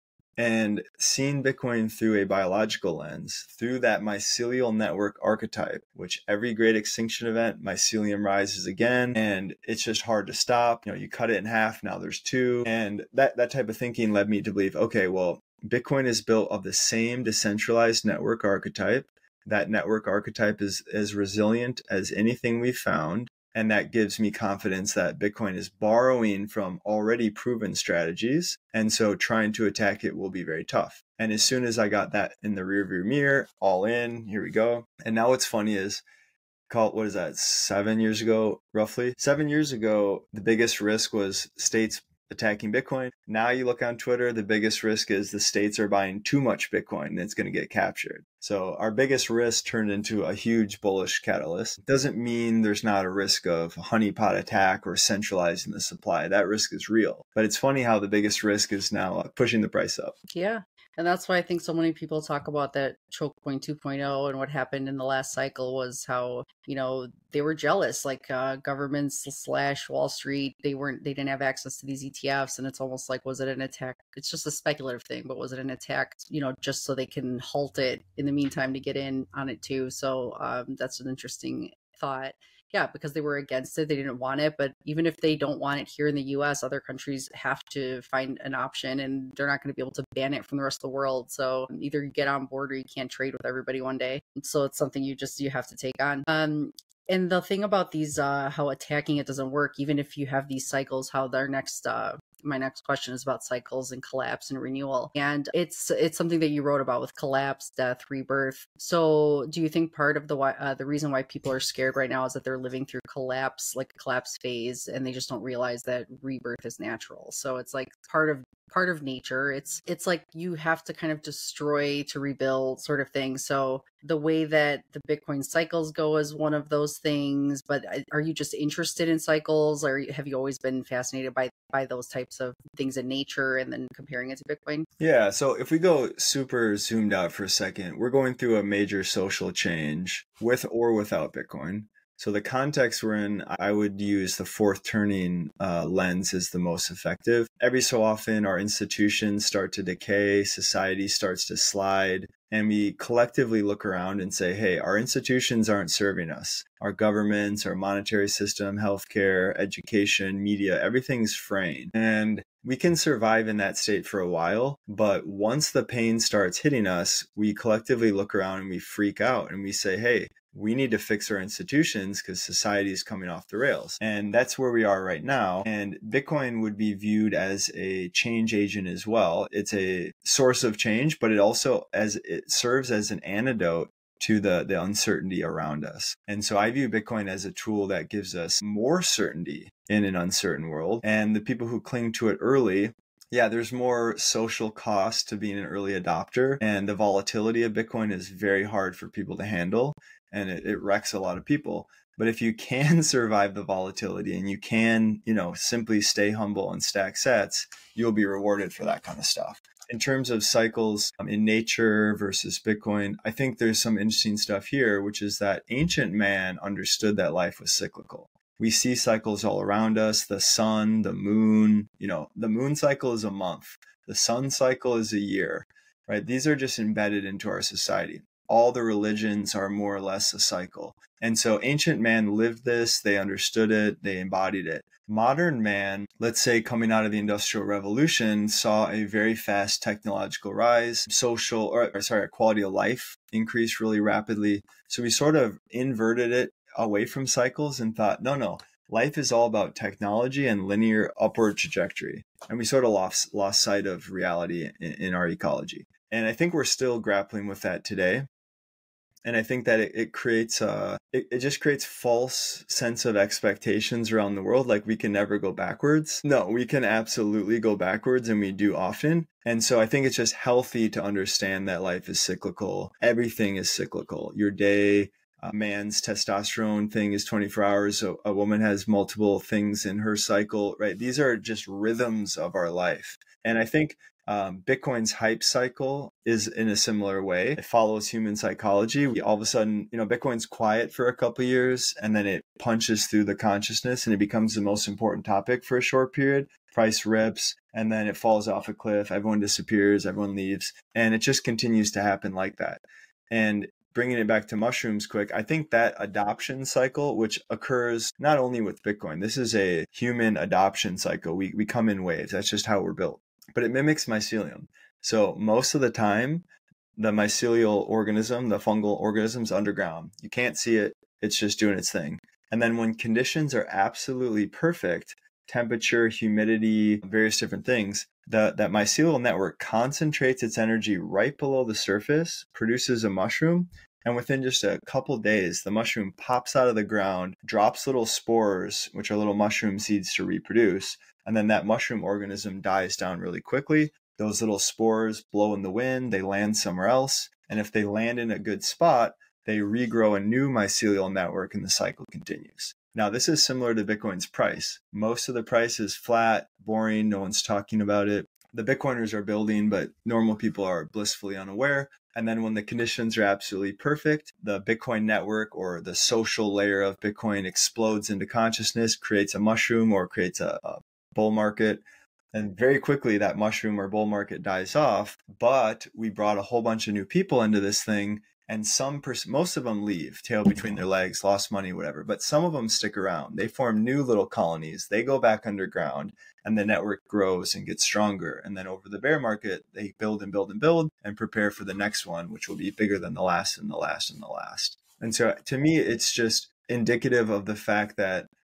And seeing Bitcoin through a biological lens, through that mycelial network archetype, which every great extinction event, mycelium rises again, and it's just hard to stop. You know, you cut it in half, now there's two. And that, that type of thinking led me to believe, okay, well, Bitcoin is built of the same decentralized network archetype. That network archetype is as resilient as anything we've found. And that gives me confidence that Bitcoin is borrowing from already proven strategies. And so trying to attack it will be very tough. And as soon as I got that in the rearview mirror, all in, here we go. And now what's funny is, call it, what is that, seven years ago, roughly? Seven years ago, the biggest risk was states attacking Bitcoin. Now you look on Twitter, the biggest risk is the states are buying too much Bitcoin and it's going to get captured. So our biggest risk turned into a huge bullish catalyst. It doesn't mean there's not a risk of a honeypot attack or centralizing the supply. That risk is real. But it's funny how the biggest risk is now pushing the price up. Yeah. And that's why I think so many people talk about that choke point two point oh, and what happened in the last cycle was how, you know, they were jealous, like uh, governments slash Wall Street, they weren't, they didn't have access to these E T Fs. And it's almost like, was it an attack? It's just a speculative thing, but was it an attack, you know, just so they can halt it in the meantime to get in on it too? So um, that's an interesting thought. Yeah, because they were against it. They didn't want it. But even if they don't want it here in the U S, other countries have to find an option, and they're not going to be able to ban it from the rest of the world. So either you get on board or you can't trade with everybody one day. So it's something you just, you have to take on. Um, And the thing about these, uh, how attacking it doesn't work, even if you have these cycles, how their next uh, my next question is about cycles and collapse and renewal. And it's it's something that you wrote about with collapse, death, rebirth. So do you think part of the why, uh, the reason why people are scared right now is that they're living through collapse, like a collapse phase, and they just don't realize that rebirth is natural? So it's like part of part of nature. It's it's like you have to kind of destroy to rebuild sort of thing. So the way that the Bitcoin cycles go is one of those things, but are you just interested in cycles, or have you always been fascinated by by those types of things in nature and then comparing it to Bitcoin? Yeah, so if we go super zoomed out for a second, we're going through a major social change with or without Bitcoin. So the context we're in, I would use the fourth turning uh, lens as the most effective. Every so often, our institutions start to decay, society starts to slide, and we collectively look around and say, hey, our institutions aren't serving us. Our governments, our monetary system, healthcare, education, media, everything's fraying. And we can survive in that state for a while, but once the pain starts hitting us, we collectively look around and we freak out and we say, hey, we need to fix our institutions because society is coming off the rails. And that's where we are right now. And Bitcoin would be viewed as a change agent as well. It's a source of change, but it also as it serves as an antidote to the, the uncertainty around us. And so I view Bitcoin as a tool that gives us more certainty in an uncertain world. And the people who cling to it early, yeah, there's more social cost to being an early adopter. And the volatility of Bitcoin is very hard for people to handle. And it, it wrecks a lot of people. But if you can survive the volatility and you can, you know, simply stay humble and stack sats, you'll be rewarded for that kind of stuff. In terms of cycles um, in nature versus Bitcoin, I think there's some interesting stuff here, which is that ancient man understood that life was cyclical. We see cycles all around us, the sun, the moon, you know, the moon cycle is a month. The sun cycle is a year, right? These are just embedded into our society. All the religions are more or less a cycle. And so ancient man lived this, they understood it, they embodied it. Modern man, let's say coming out of the Industrial Revolution, saw a very fast technological rise, social, or, or sorry, quality of life increased really rapidly. So we sort of inverted it away from cycles and thought, no, no, life is all about technology and linear upward trajectory. And we sort of lost, lost sight of reality in, in our ecology. And I think we're still grappling with that today. And I think that it, it creates a, it, it just creates false sense of expectations around the world. Like we can never go backwards. No, we can absolutely go backwards, and we do often. And so I think it's just healthy to understand that life is cyclical. Everything is cyclical. Your day, a man's testosterone thing is twenty-four hours. So a woman has multiple things in her cycle, right? These are just rhythms of our life. And I think Um, Bitcoin's hype cycle is in a similar way. It follows human psychology. We, all of a sudden, you know, Bitcoin's quiet for a couple of years, and then it punches through the consciousness and it becomes the most important topic for a short period. Price rips, and then it falls off a cliff. Everyone disappears, everyone leaves, and it just continues to happen like that. And bringing it back to mushrooms quick, I think that adoption cycle, which occurs not only with Bitcoin, this is a human adoption cycle. We, we come in waves. That's just how we're built. But it mimics mycelium. So most of the time, the mycelial organism, the fungal organism's underground. You can't see it. It's just doing its thing. And then when conditions are absolutely perfect, temperature, humidity, various different things, the, that mycelial network concentrates its energy right below the surface, produces a mushroom, and within just a couple days, the mushroom pops out of the ground, drops little spores, which are little mushroom seeds to reproduce, and then that mushroom organism dies down really quickly. Those little spores blow in the wind, they land somewhere else, and if they land in a good spot, they regrow a new mycelial network and the cycle continues. Now, this is similar to Bitcoin's price. Most of the price is flat, boring, no one's talking about it. The Bitcoiners are building, but normal people are blissfully unaware. And then when the conditions are absolutely perfect, the Bitcoin network or the social layer of Bitcoin explodes into consciousness, creates a mushroom or creates a, a bull market. And very quickly, that mushroom or bull market dies off. But we brought a whole bunch of new people into this thing. And some, pers- most of them leave, tail between their legs, lost money, whatever. But some of them stick around. They form new little colonies. They go back underground, and the network grows and gets stronger. And then over the bear market, they build and build and build and prepare for the next one, which will be bigger than the last and the last and the last. And so to me, it's just indicative of the fact that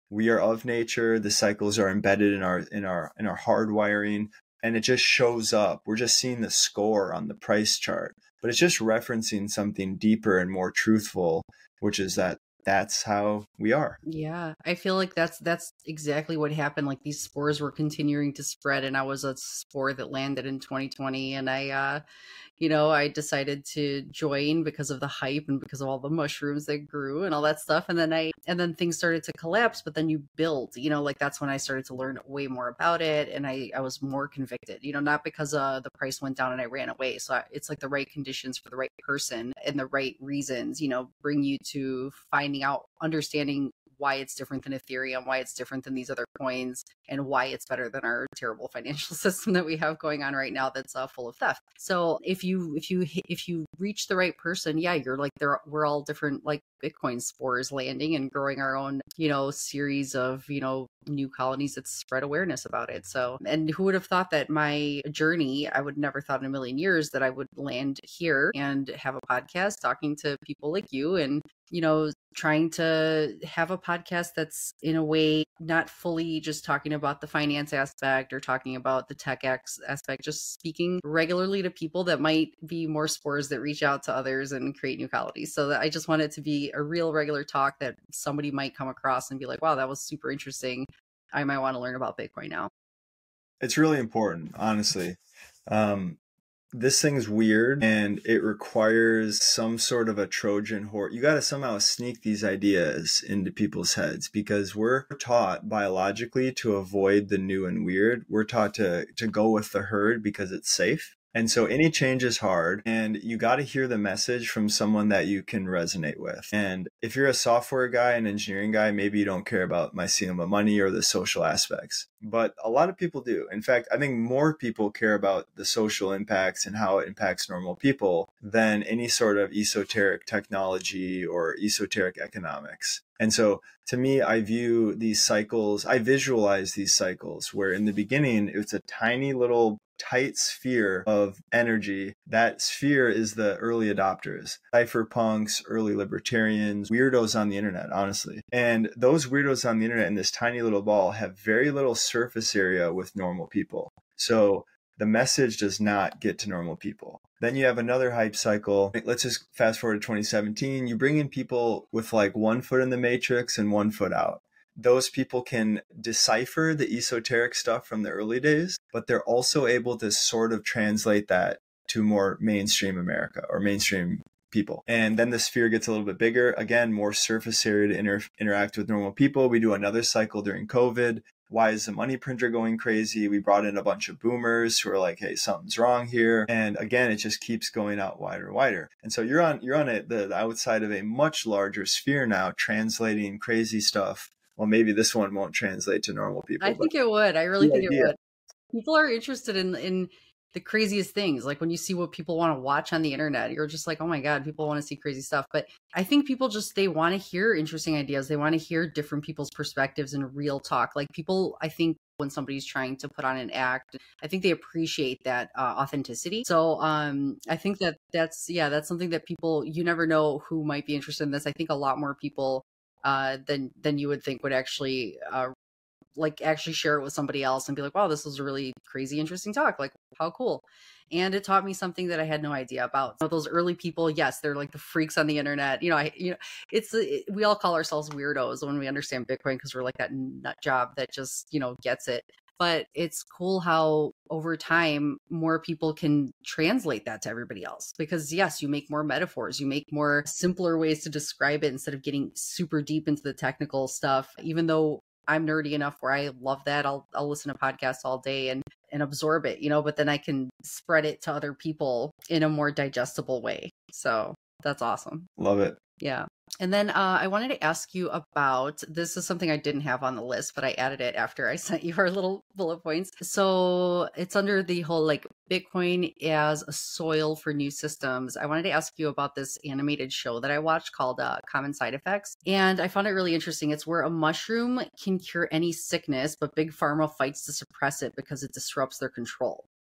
We are of nature. The cycles are embedded in our in our in our hardwiring, and it just shows up. We're just seeing the score on the price chart, but it's just referencing something deeper and more truthful, which is that that's how we are. Yeah, I feel like that's that's exactly what happened. Like these spores were continuing to spread, and I was a spore that landed in twenty twenty, and I uh you know, I decided to join because of the hype and because of all the mushrooms that grew and all that stuff. And then I, and then things started to collapse, but then you build, you know, like that's when I started to learn way more about it. And I, I was more convicted, you know, not because uh, the price went down and I ran away. So I, it's like the right conditions for the right person and the right reasons, you know, bring you to finding out, understanding why it's different than Ethereum, why it's different than these other coins, and why it's better than our terrible financial system that we have going on right now that's uh, full of theft. So if you if you if you reach the right person, yeah, you're like there. We're all different, like Bitcoin spores landing and growing our own, you know, series of, you know, new colonies that spread awareness about it. So, and who would have thought that my journey, I would never thought in a million years that I would land here and have a podcast talking to people like you and, you know, trying to have a podcast that's in a way not fully just talking about the finance aspect or talking about the tech aspect, just speaking regularly to people that might be more spores that reach out to others and create new colonies. So that I just want it to be a real regular talk that somebody might come across and be like, wow, that was super interesting. I might want to learn about Bitcoin now. It's really important, honestly. Um, this thing's weird and it requires some sort of a Trojan horse. You got to somehow sneak these ideas into people's heads because we're taught biologically to avoid the new and weird. We're taught to, to go with the herd because it's safe. And so any change is hard and you got to hear the message from someone that you can resonate with. And if you're a software guy, an engineering guy, maybe you don't care about mycelium of money or the social aspects, but a lot of people do. In fact, I think more people care about the social impacts and how it impacts normal people than any sort of esoteric technology or esoteric economics. And so to me, I view these cycles, I visualize these cycles where in the beginning, it's a tiny little tight sphere of energy. That sphere is the early adopters, cypherpunks, early libertarians, weirdos on the internet, honestly. And those weirdos on the internet in this tiny little ball have very little surface area with normal people. So the message does not get to normal people. Then you have another hype cycle. Let's just fast forward to twenty seventeen. You bring in people with like one foot in the matrix and one foot out. Those people can decipher the esoteric stuff from the early days, but they're also able to sort of translate that to more mainstream America or mainstream people. And then the sphere gets a little bit bigger. Again, more surface area to inter- interact with normal people. We do another cycle during COVID. Why is the money printer going crazy? We brought in a bunch of boomers who are like, hey, something's wrong here. And again, it just keeps going out wider and wider. And so you're on you're on a, the, the outside of a much larger sphere now, translating crazy stuff. Well, maybe this one won't translate to normal people. I think it would. I really think idea. it would. People are interested in in the craziest things. Like when you see what people want to watch on the internet, you're just like, oh my God, people want to see crazy stuff. But I think people just, they want to hear interesting ideas. They want to hear different people's perspectives and real talk. Like people, I think when somebody's trying to put on an act, I think they appreciate that uh, authenticity. So um, I think that that's, yeah, that's something that people, you never know who might be interested in this. I think a lot more people uh, than, than you would think would actually uh, like actually share it with somebody else and be like, wow, this was a really crazy, interesting talk. Like, how cool. And it taught me something that I had no idea about. You know, those early people, yes, they're like the freaks on the internet. You know, I, you know, it's, it, we all call ourselves weirdos when we understand Bitcoin because we're like that nut job that just, you know, gets it. But it's cool how over time, more people can translate that to everybody else. Because yes, you make more metaphors, you make more simpler ways to describe it instead of getting super deep into the technical stuff, even though I'm nerdy enough where I love that. I'll I'll listen to podcasts all day and and absorb it, you know, but then I can spread it to other people in a more digestible way. So that's awesome. Love it. Yeah. And then uh, I wanted to ask you about, this is something I didn't have on the list, but I added it after I sent you our little bullet points. So it's under the whole like Bitcoin as a soil for new systems. I wanted to ask you about this animated show that I watched called uh, Common Side Effects. And I found it really interesting. It's where a mushroom can cure any sickness, but Big Pharma fights to suppress it because it disrupts their control.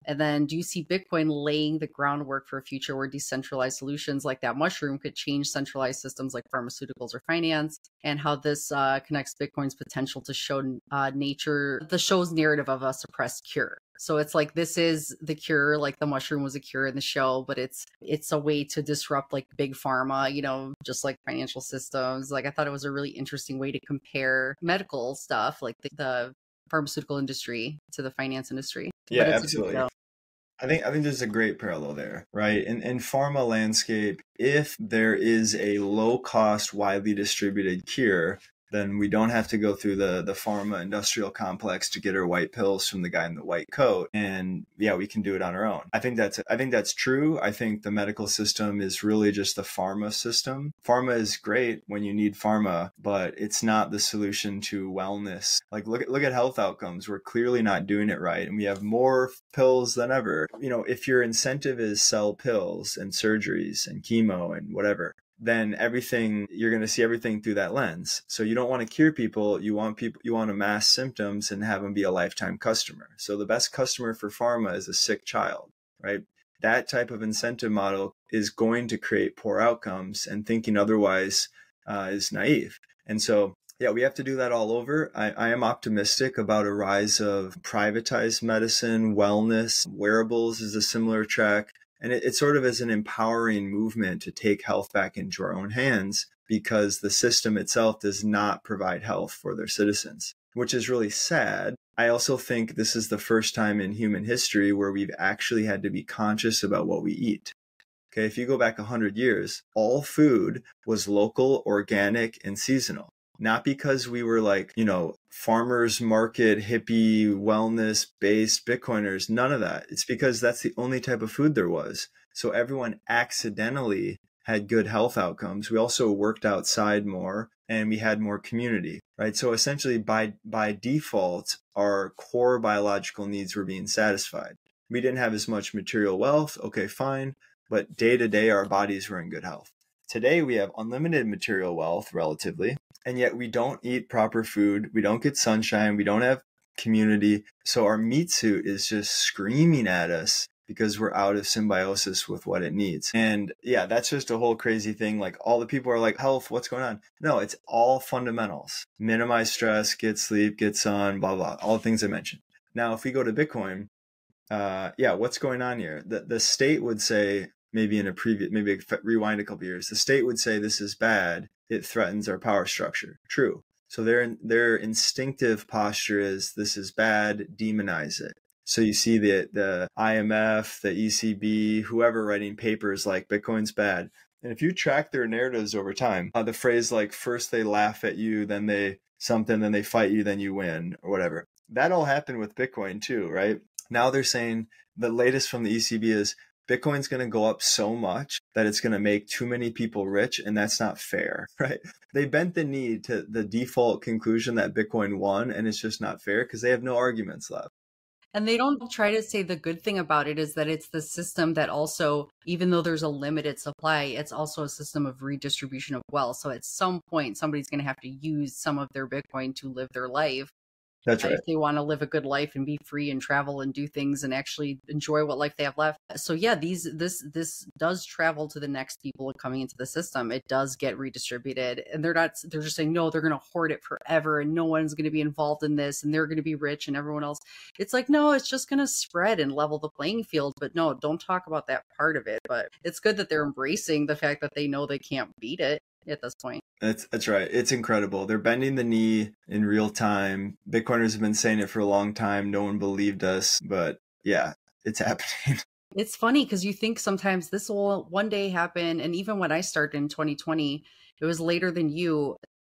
And then do you see Bitcoin laying the groundwork for a future where decentralized solutions like that mushroom could change centralized systems like pharmaceuticals or finance, and how this uh, connects Bitcoin's potential to show uh, nature, the show's narrative of a suppressed cure? So it's like, this is the cure, like the mushroom was a cure in the show, but it's it's a way to disrupt like big pharma, you know, just like financial systems. Like I thought it was a really interesting way to compare medical stuff, like the, the pharmaceutical industry to the finance industry. Yeah, but it's absolutely. I think I think there's a great parallel there, right? In in pharma landscape, if there is a low cost, widely distributed cure, then we don't have to go through the the pharma industrial complex to get our white pills from the guy in the white coat. And yeah, we can do it on our own. I think that's I think that's true. I think the medical system is really just the pharma system. Pharma is great when you need pharma, but it's not the solution to wellness. Like look at look at health outcomes. We're clearly not doing it right, and we have more pills than ever. You know, if your incentive is sell pills and surgeries and chemo and whatever, then everything, you're going to see everything through that lens. So you don't want to cure people. You want people, you want to mask symptoms and have them be a lifetime customer. So the best customer for pharma is a sick child, right? That type of incentive model is going to create poor outcomes, and thinking otherwise uh, is naive. And so, yeah, we have to do that all over. I, I am optimistic about a rise of privatized medicine, wellness, wearables is a similar track. And it, it sort of is an empowering movement to take health back into our own hands, because the system itself does not provide health for their citizens, which is really sad. I also think this is the first time in human history where we've actually had to be conscious about what we eat. Okay, if you go back one hundred years, all food was local, organic, and seasonal. Not because we were like, you know, farmers market, hippie, wellness-based Bitcoiners, none of that. It's because that's the only type of food there was. So everyone accidentally had good health outcomes. We also worked outside more, and we had more community, right? So essentially by, by default, our core biological needs were being satisfied. We didn't have as much material wealth. Okay, fine. But day to day, our bodies were in good health. Today, we have unlimited material wealth relatively, and yet we don't eat proper food. We don't get sunshine. We don't have community. So our meat suit is just screaming at us because we're out of symbiosis with what it needs. And yeah, that's just a whole crazy thing. Like all the people are like, health, what's going on? No, it's all fundamentals. Minimize stress, get sleep, get sun, blah, blah, all the things I mentioned. Now, if we go to Bitcoin, uh, yeah, what's going on here? The, the state would say, maybe in a previous, maybe rewind a couple of years, the state would say this is bad. It threatens our power structure. True. So their their instinctive posture is this is bad, demonize it. So you see the the I M F, the E C B, whoever writing papers like Bitcoin's bad. And if you track their narratives over time, uh, the phrase like first they laugh at you, then they something, then they fight you, then you win, or whatever. That all happened with Bitcoin too, right? Now they're saying the latest from the E C B is Bitcoin's going to go up so much that it's going to make too many people rich, and that's not fair, right? They bent the knee to the default conclusion that Bitcoin won, and it's just not fair because they have no arguments left. And they don't try to say the good thing about it is that it's the system that also, even though there's a limited supply, it's also a system of redistribution of wealth. So at some point, somebody's going to have to use some of their Bitcoin to live their life. That's right. If they want to live a good life and be free and travel and do things and actually enjoy what life they have left. So yeah, these this this does travel to the next people coming into the system. It does get redistributed, and they're not they're just saying no, they're going to hoard it forever and no one's going to be involved in this and they're going to be rich and everyone else. It's like, no, it's just going to spread and level the playing field. But no, don't talk about that part of it. But it's good that they're embracing the fact that they know they can't beat it at this point. That's that's right. It's incredible. They're bending the knee in real time. Bitcoiners have been saying it for a long time. No one believed us, but yeah, it's happening. It's funny because you think sometimes this will one day happen. And even when I started in twenty twenty, it was later than you.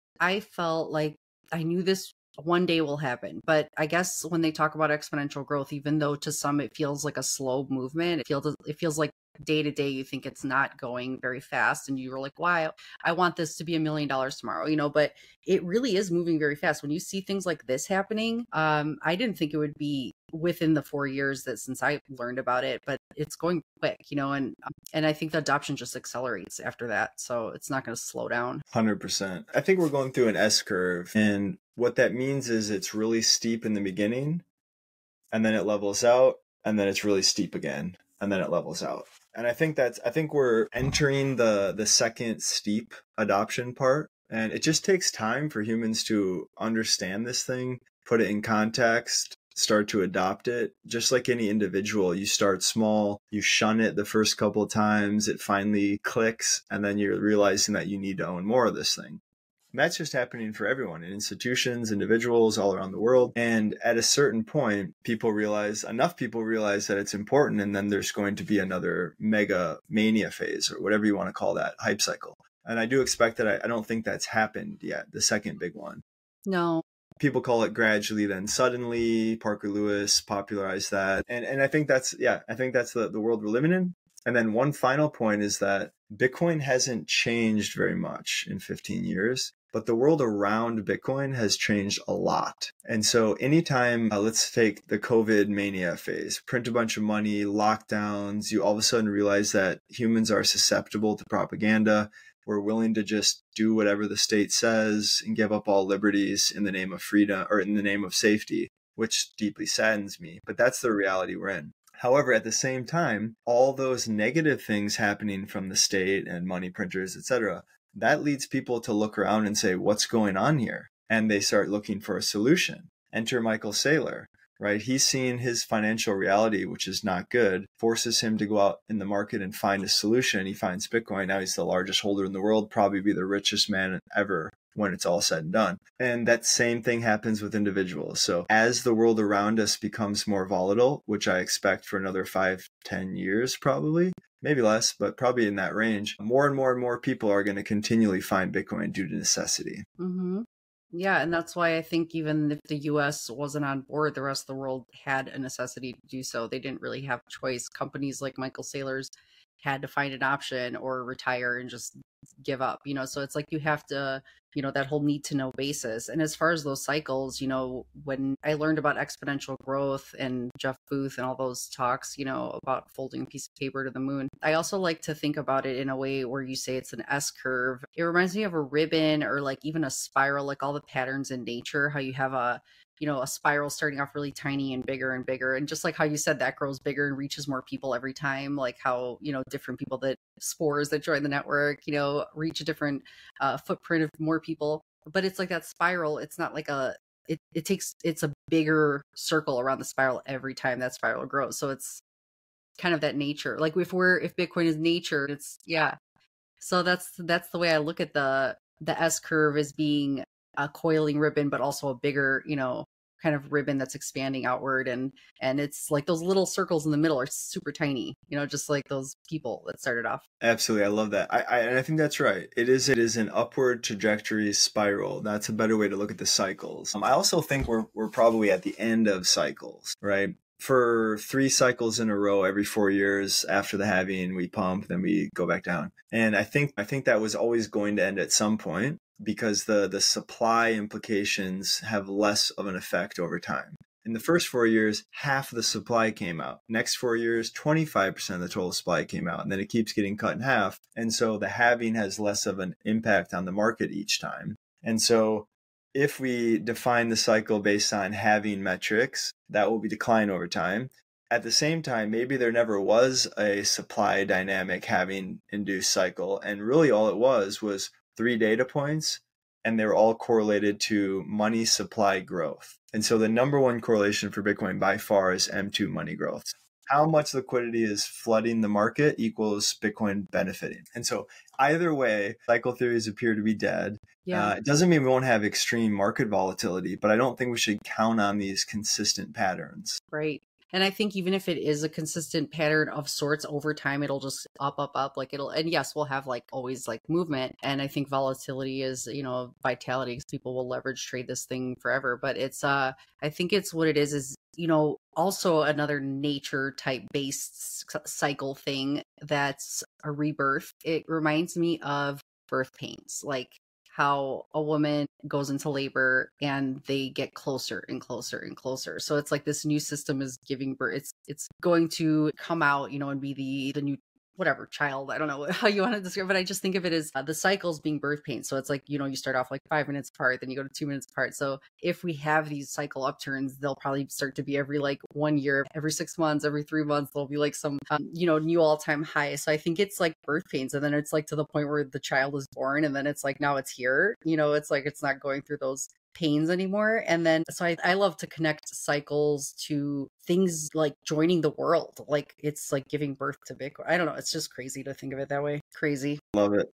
I felt like I knew this one day will happen. But I guess when they talk about exponential growth, even though to some it feels like a slow movement, it feels it feels like day to day you think it's not going very fast and you're like, why I want this to be a million dollars tomorrow, you know, but it really is moving very fast. When you see things like this happening, um, I didn't think it would be within the four years that since I learned about it, but it's going quick, you know, and and I think the adoption just accelerates after that. So it's not going to slow down. one hundred percent. I think we're going through an S curve, and what that means is it's really steep in the beginning and then it levels out and then it's really steep again, and then it levels out. And I think that's I think we're entering the the second steep adoption part, and it just takes time for humans to understand this thing, put it in context, start to adopt it. Just like any individual, you start small, you shun it the first couple of times, it finally clicks, and then you're realizing that you need to own more of this thing. And that's just happening for everyone in institutions, individuals all around the world. And at a certain point, people realize, enough people realize that it's important. And then there's going to be another mega mania phase, or whatever you want to call that, hype cycle. And I do expect that. I, I don't think that's happened yet, the second big one. No. People call it gradually, then suddenly. Parker Lewis popularized that. And and I think that's, yeah, I think that's the, the world we're living in. And then one final point is that Bitcoin hasn't changed very much in fifteen years. But the world around Bitcoin has changed a lot. And so anytime, uh, let's take the COVID mania phase, print a bunch of money, lockdowns, you all of a sudden realize that humans are susceptible to propaganda. We're willing to just do whatever the state says and give up all liberties in the name of freedom or in the name of safety, which deeply saddens me. But that's the reality we're in. However, at the same time, all those negative things happening from the state and money printers, et cetera, that leads people to look around and say, what's going on here? And they start looking for a solution. Enter Michael Saylor, right? He's seen his financial reality, which is not good, forces him to go out in the market and find a solution. He finds Bitcoin. Now he's the largest holder in the world, probably be the richest man ever when it's all said and done. And that same thing happens with individuals. So as the world around us becomes more volatile, which I expect for another five, ten years probably, maybe less, but probably in that range, more and more and more people are going to continually find Bitcoin due to necessity. Mm-hmm. Yeah, and that's why I think even if the U S wasn't on board, the rest of the world had a necessity to do so. They didn't really have a choice. Companies like Michael Saylor's had to find an option or retire and just give up, you know? So it's like you have to, you know, that whole need to know basis. And as far as those cycles, you know, when I learned about exponential growth and Jeff Booth and all those talks, you know, about folding a piece of paper to the moon, I also like to think about it in a way where you say it's an S curve. It reminds me of a ribbon or like even a spiral, like all the patterns in nature, how you have a, you know, a spiral starting off really tiny and bigger and bigger. And just like how you said, that grows bigger and reaches more people every time, like how, you know, different people that spores that join the network, you know, reach a different uh, footprint of more people. But it's like that spiral. It's not like a, it, it takes, it's a bigger circle around the spiral every time that spiral grows. So it's kind of that nature. Like if we're, if Bitcoin is nature, it's, yeah. So that's, that's the way I look at the, the S curve as being a coiling ribbon, but also a bigger, you know, kind of ribbon that's expanding outward. And, and it's like those little circles in the middle are super tiny, you know, just like those people that started off. Absolutely. I love that. I, I, and I think that's right. It is, it is an upward trajectory spiral. That's a better way to look at the cycles. Um, I also think we're, we're probably at the end of cycles, right? For three cycles in a row, every four years after the halving, we pump, then we go back down. And I think, I think that was always going to end at some point, because the, the supply implications have less of an effect over time. In the first four years, half of the supply came out. Next four years, twenty-five percent of the total supply came out, and then it keeps getting cut in half. And so the halving has less of an impact on the market each time. And so if we define the cycle based on halving metrics, that will be decline over time. At the same time, maybe there never was a supply dynamic halving induced cycle, and really all it was was three data points, and they were all correlated to money supply growth. And so the number one correlation for Bitcoin by far is M two money growth. How much liquidity is flooding the market equals Bitcoin benefiting. And so either way, cycle theories appear to be dead. Yeah. Uh, it doesn't mean we won't have extreme market volatility, but I don't think we should count on these consistent patterns. Right. And I think even if it is a consistent pattern of sorts over time, it'll just up, up, up. Like it'll, and yes, we'll have like always like movement. And I think volatility is, you know, vitality, because people will leverage trade this thing forever. But it's, uh, I think it's what it is, is, you know, also another nature type based cycle thing that's a rebirth. It reminds me of birth pains. Like, how a woman goes into labor and they get closer and closer and closer. So it's like this new system is giving birth. It's it's going to come out, you know, and be the the new whatever child, I don't know how you want to describe it. I just think of it as uh, the cycles being birth pains. So it's like, you know, you start off like five minutes apart, then you go to two minutes apart. So if we have these cycle upturns, they'll probably start to be every like one year, every six months, every three months, there'll be like some, um, you know, new all time high. So I think it's like birth pains. And then it's like to the point where the child is born and then it's like, now it's here, you know, it's like, it's not going through those pains anymore. And then so I, I love to connect cycles to things like joining the world. Like it's like giving birth to Bitcoin. I don't know. It's just crazy to think of it that way. Crazy. Love it.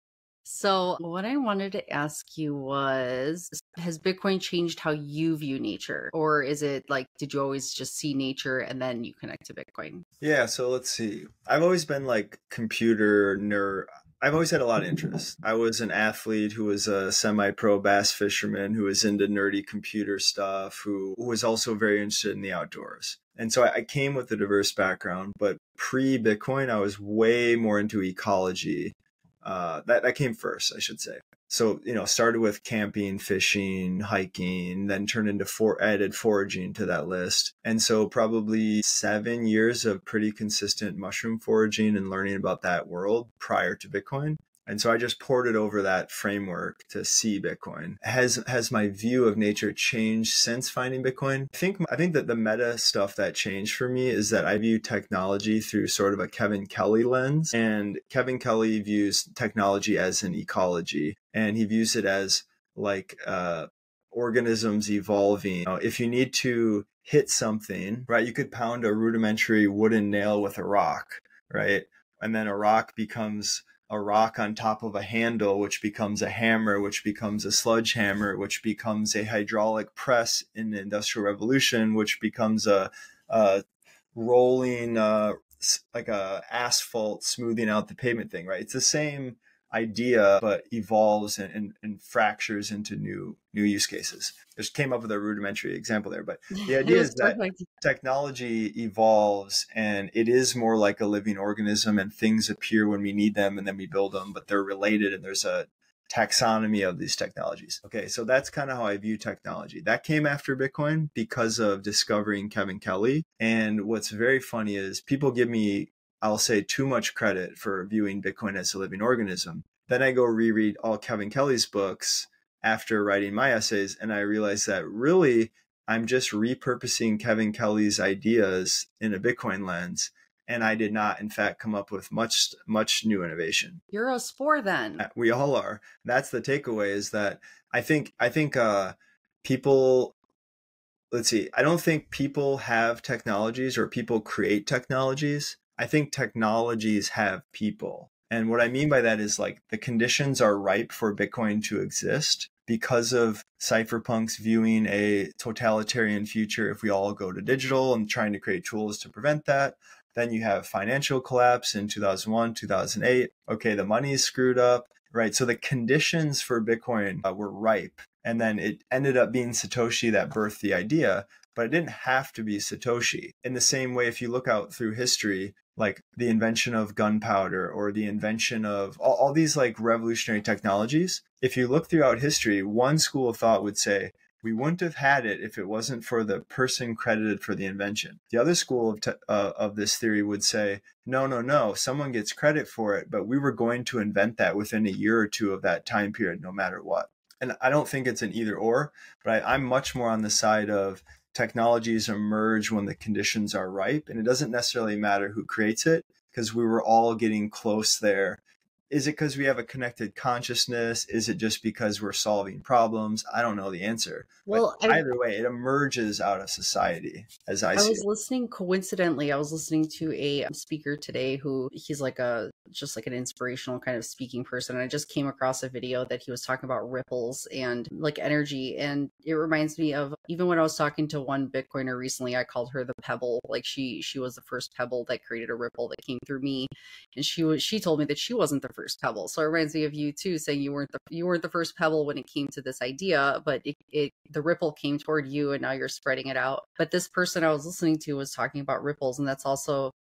So what I wanted to ask you was, has Bitcoin changed how you view nature? Or is it like, did you always just see nature and then you connect to Bitcoin? Yeah, so let's see. I've always been like computer nerd. I've always had a lot of interest. I was an athlete who was a semi-pro bass fisherman who was into nerdy computer stuff, who was also very interested in the outdoors. And so I came with a diverse background, but pre-Bitcoin, I was way more into ecology. Uh, that, that came first, I should say. So, you know, started with camping, fishing, hiking, then turned into for added foraging to that list. And so probably seven years of pretty consistent mushroom foraging and learning about that world prior to Bitcoin. And so I just ported over that framework to see Bitcoin. Has has my view of nature changed since finding Bitcoin? I think I think that the meta stuff that changed for me is that I view technology through sort of a Kevin Kelly lens. And Kevin Kelly views technology as an ecology. And he views it as like uh, organisms evolving. You know, if you need to hit something, right, you could pound a rudimentary wooden nail with a rock, right? And then a rock becomes a rock on top of a handle, which becomes a hammer, which becomes a sledgehammer, which becomes a hydraulic press in the Industrial Revolution, which becomes a, a rolling, uh, like a asphalt smoothing out the pavement thing, right? It's the same idea, but evolves and, and, and fractures into new new use cases. Just came up with a rudimentary example there, but the idea is that perfect. Technology evolves and it is more like a living organism and things appear when we need them and then we build them, but they're related and there's a taxonomy of these technologies. Okay, so that's kind of how I view technology. That came after Bitcoin because of discovering Kevin Kelly. And what's very funny is people give me, I'll say, too much credit for viewing Bitcoin as a living organism. Then I go reread all Kevin Kelly's books after writing my essays, and I realize that really I'm just repurposing Kevin Kelly's ideas in a Bitcoin lens. And I did not, in fact, come up with much, much new innovation. You're a spore then. We all are. That's the takeaway, is that I think, I think uh, people, let's see, I don't think people have technologies or people create technologies. I think technologies have people. And what I mean by that is like the conditions are ripe for Bitcoin to exist because of cypherpunks viewing a totalitarian future if we all go to digital and trying to create tools to prevent that. Then you have financial collapse in two thousand one, two thousand eight. Okay, the money is screwed up, right? So the conditions for Bitcoin uh, were ripe. And then it ended up being Satoshi that birthed the idea, but it didn't have to be Satoshi. In the same way, if you look out through history, like the invention of gunpowder or the invention of all, all these like revolutionary technologies, if you look throughout history, one school of thought would say, we wouldn't have had it if it wasn't for the person credited for the invention. The other school of, te- uh, of this theory would say, no, no, no, someone gets credit for it, but we were going to invent that within a year or two of that time period, no matter what. And I don't think it's an either or, but I, I'm much more on the side of technologies emerge when the conditions are ripe, and it doesn't necessarily matter who creates it because we were all getting close there. Is it because we have a connected consciousness? Is it just because we're solving problems? I don't know the answer. Well, but either I, way, it emerges out of society as I, I see was it. listening, coincidentally, I was listening to a speaker today who he's like a, just like an inspirational kind of speaking person. And I just came across a video that he was talking about ripples and like energy. And it reminds me of, even when I was talking to one Bitcoiner recently, I called her the pebble. Like she, she was the first pebble that created a ripple that came through me. And she was, she told me that she wasn't the first pebble. So it reminds me of you too, saying you weren't the you weren't the first pebble when it came to this idea, but it, it the ripple came toward you and now you're spreading it out. But this person I was listening to was talking about ripples, and that's also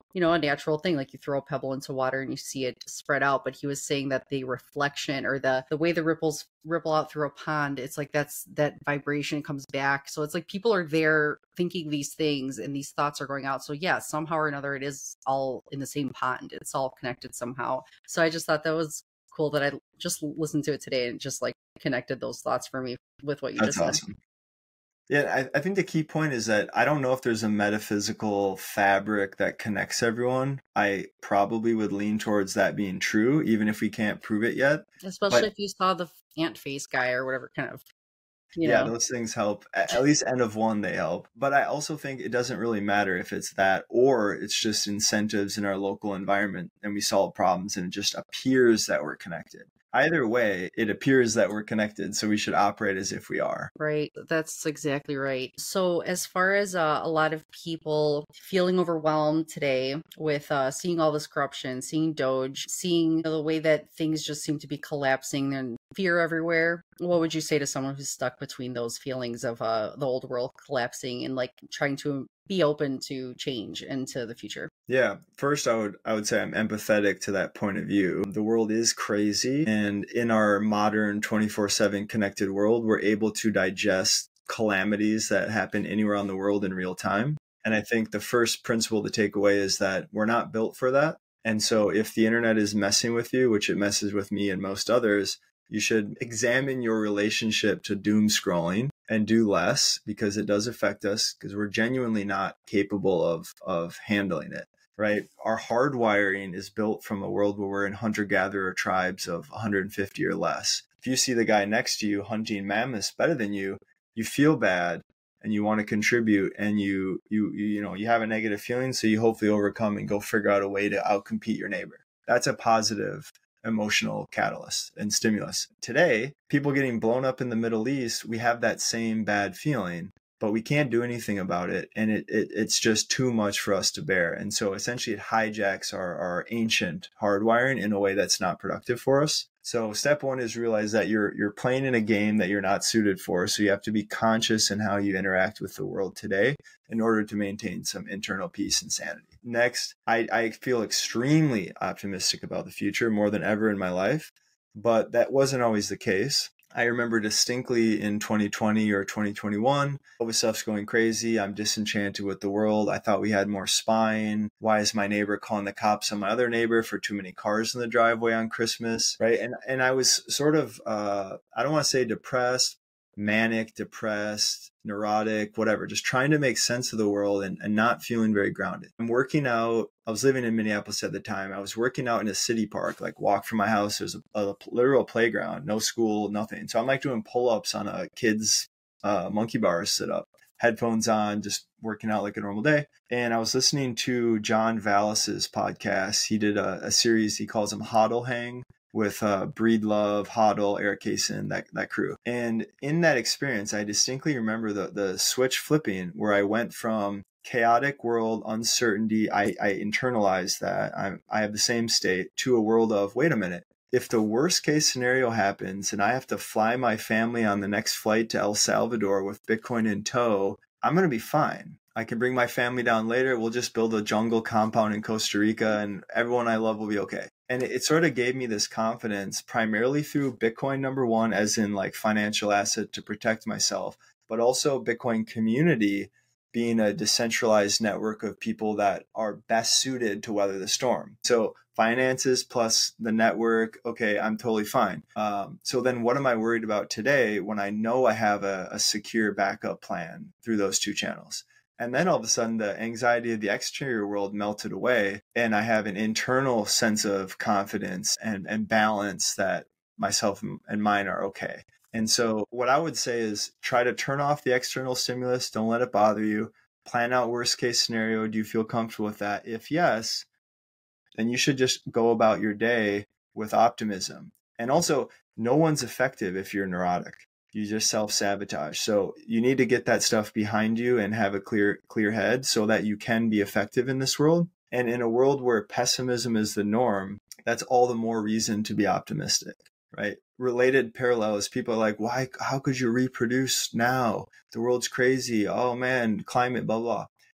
you know, a natural thing. Like you throw a pebble into water and you see it spread out. But he was saying that the reflection or the the way the ripples ripple out through a pond, it's like that's that vibration comes back. So it's like people are there thinking these things and these thoughts are going out. So yeah, somehow or another, it is all in the same pond. It's all connected somehow. So I just thought that was cool that I just listened to it today and just like connected those thoughts for me with what you That's just said. awesome. Yeah, I, I think the key point is that I don't know if there's a metaphysical fabric that connects everyone. I probably would lean towards that being true, even if we can't prove it yet. Especially But if you saw the ant face guy or whatever kind of, you yeah, know. those things help. At at least end of one, they help. But I also think it doesn't really matter if it's that or it's just incentives in our local environment and we solve problems and it just appears that we're connected. Either way, it appears that we're connected, so we should operate as if we are. Right. That's exactly right. So, as far as uh, a lot of people feeling overwhelmed today with uh, seeing all this corruption, seeing Doge, seeing the way that things just seem to be collapsing and fear everywhere, what would you say to someone who's stuck between those feelings of uh, the old world collapsing and like trying to be open to change into the future? Yeah, first I would I would say I'm empathetic to that point of view. The world is crazy, and in our modern twenty-four seven connected world, we're able to digest calamities that happen anywhere on the world in real time. And I think the first principle to take away is that we're not built for that. And so if the internet is messing with you, which it messes with me and most others, you should examine your relationship to doom scrolling and do less, because it does affect us, because we're genuinely not capable of of handling it. Right? Our hardwiring is built from a world where we're in hunter-gatherer tribes of one hundred fifty or less. If you see the guy next to you hunting mammoths better than you, you feel bad and you want to contribute, and you you you, you know, you have a negative feeling, so you hopefully overcome and go figure out a way to outcompete your neighbor. That's a positive emotional catalyst and stimulus. Today, people getting blown up in the Middle East, we have that same bad feeling, but we can't do anything about it. And it, it it's just too much for us to bear. And so essentially it hijacks our, our ancient hardwiring in a way that's not productive for us. So step one is realize that you're you're playing in a game that you're not suited for. So you have to be conscious in how you interact with the world today in order to maintain some internal peace and sanity. Next, I, I feel extremely optimistic about the future, more than ever in my life, but that wasn't always the case. I remember distinctly in twenty twenty or twenty twenty-one, all this stuff's going crazy. I'm disenchanted with the world. I thought we had more spine. Why is my neighbor calling the cops on my other neighbor for too many cars in the driveway on Christmas? Right. And and I was sort of, uh, I don't want to say depressed, manic, depressed, neurotic, whatever, just trying to make sense of the world and, and not feeling very grounded. I'm working out. I was living in Minneapolis at the time. I was working out in a city park, like walk from my house. There's a, a literal playground, no school, nothing. So I'm like doing pull-ups on a kid's uh, monkey bar sit up, headphones on, just working out like a normal day. And I was listening to John Vallis's podcast. He did a, a series, he calls them Hodl Hang, with uh, Breedlove, Hodl, Eric Kaysen, that, that crew. And in that experience, I distinctly remember the, the switch flipping where I went from chaotic world, uncertainty, I, I internalized that, I, I have the same state, to a world of, wait a minute, if the worst case scenario happens and I have to fly my family on the next flight to El Salvador with Bitcoin in tow, I'm going to be fine. I can bring my family down later. We'll just build a jungle compound in Costa Rica and everyone I love will be okay. And it, it sort of gave me this confidence primarily through Bitcoin, number one, as in like financial asset to protect myself, but also Bitcoin community being a decentralized network of people that are best suited to weather the storm. So finances plus the network, okay, I'm totally fine. Um, so then what am I worried about today when I know I have a, a secure backup plan through those two channels? And then all of a sudden, the anxiety of the exterior world melted away, and I have an internal sense of confidence and, and balance that myself and mine are okay. And so what I would say is try to turn off the external stimulus. Don't let it bother you. Plan out worst case scenario. Do you feel comfortable with that? If yes, then you should just go about your day with optimism. And also, no one's effective if you're neurotic. You just self-sabotage. So you need to get that stuff behind you and have a clear, clear head so that you can be effective in this world. And in a world where pessimism is the norm, that's all the more reason to be optimistic, right? Related parallels, people are like, why, how could you reproduce now? The world's crazy. Oh man, climate, blah, blah.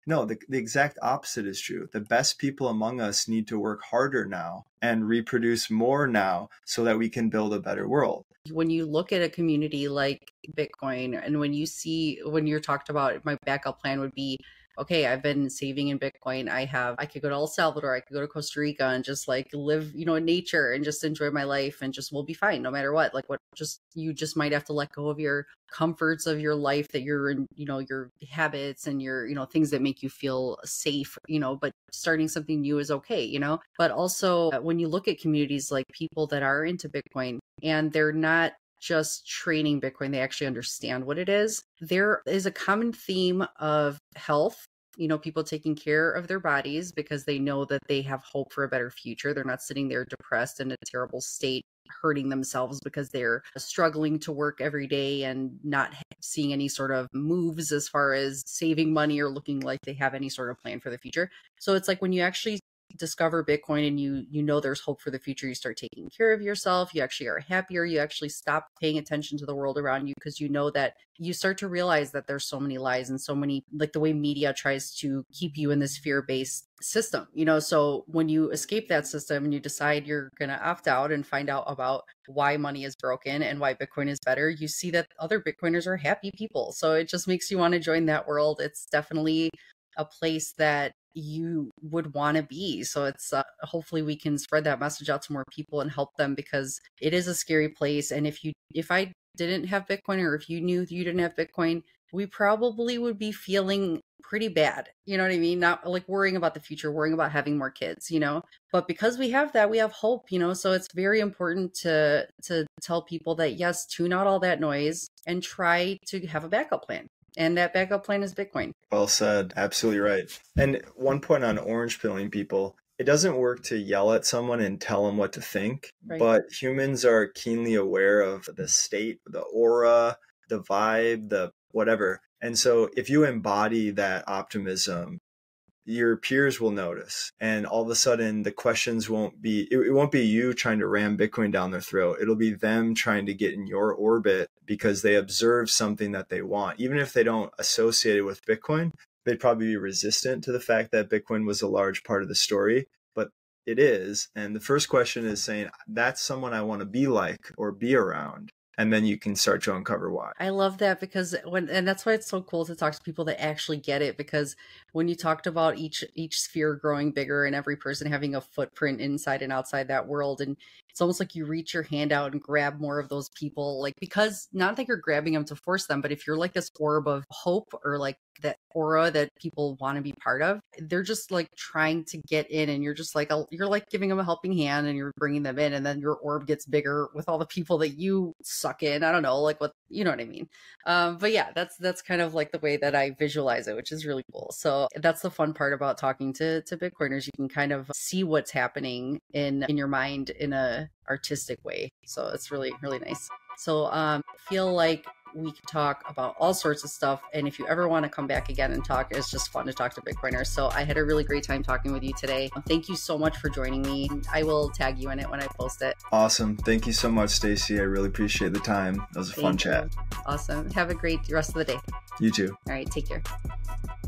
No, the, the exact opposite is true. The best people among us need to work harder now and reproduce more now so that we can build a better world. When you look at a community like Bitcoin, and when you see, when you're talked about, my backup plan would be, okay, I've been saving in Bitcoin. I have, I could go to El Salvador, I could go to Costa Rica and just like live, you know, in nature and just enjoy my life and just we'll be fine no matter what. Like what, just, you just might have to let go of your comforts of your life that you're in, you know, your habits and your, you know, things that make you feel safe, you know, but starting something new is okay, you know. But also when you look at communities like people that are into Bitcoin and they're not just trading Bitcoin, they actually understand what it is. There is a common theme of health, you know, people taking care of their bodies because they know that they have hope for a better future. They're not sitting there depressed in a terrible state, hurting themselves because they're struggling to work every day and not seeing any sort of moves as far as saving money or looking like they have any sort of plan for the future. So it's like when you actually discover Bitcoin and you you know there's hope for the future, you start taking care of yourself, you actually are happier, you actually stop paying attention to the world around you because you know that you start to realize that there's so many lies and so many, like the way media tries to keep you in this fear-based system, you know. So when you escape that system and you decide you're going to opt out and find out about why money is broken and why Bitcoin is better, you see that other Bitcoiners are happy people. So it just makes you want to join that world. It's definitely a place that you would want to be. So it's uh, hopefully we can spread that message out to more people and help them because it is a scary place. And if you, if I didn't have Bitcoin, or if you knew you didn't have Bitcoin, we probably would be feeling pretty bad. You know what I mean? Not like worrying about the future, worrying about having more kids, you know, but because we have that, we have hope, you know, so it's very important to, to tell people that yes, tune out all that noise and try to have a backup plan. And that backup plan is Bitcoin. Well said. Absolutely right. And one point on orange pilling people, it doesn't work to yell at someone and tell them what to think, right. But humans are keenly aware of the state, the aura, the vibe, the whatever. And so if you embody that optimism, your peers will notice. And all of a sudden the questions won't be, it, it won't be you trying to ram Bitcoin down their throat. It'll be them trying to get in your orbit because they observe something that they want. Even if they don't associate it with Bitcoin, they'd probably be resistant to the fact that Bitcoin was a large part of the story, but it is. And the first question is saying, that's someone I want to be like or be around. And then you can start to uncover why. I love that because when, and that's why it's so cool to talk to people that actually get it, because when you talked about each, each sphere growing bigger and every person having a footprint inside and outside that world, and it's almost like you reach your hand out and grab more of those people, like, because not that you're grabbing them to force them, but if you're like this orb of hope or like that aura that people want to be part of, they're just like trying to get in, and you're just like, a, you're like giving them a helping hand and you're bringing them in, and then your orb gets bigger with all the people that you suck in. I don't know, like what, you know what I mean? Um, but yeah, that's, that's kind of like the way that I visualize it, which is really cool. So that's the fun part about talking to, to Bitcoiners. You can kind of see what's happening in, in your mind in a artistic way. So it's really, really nice. So um, feel like we could talk about all sorts of stuff. And if you ever want to come back again and talk, it's just fun to talk to Bitcoiners. So I had a really great time talking with you today. Thank you so much for joining me. I will tag you in it when I post it. Awesome. Thank you so much, Stacy. I really appreciate the time. That was a Thank fun you. chat. Awesome. Have a great rest of the day. You too. All right. Take care.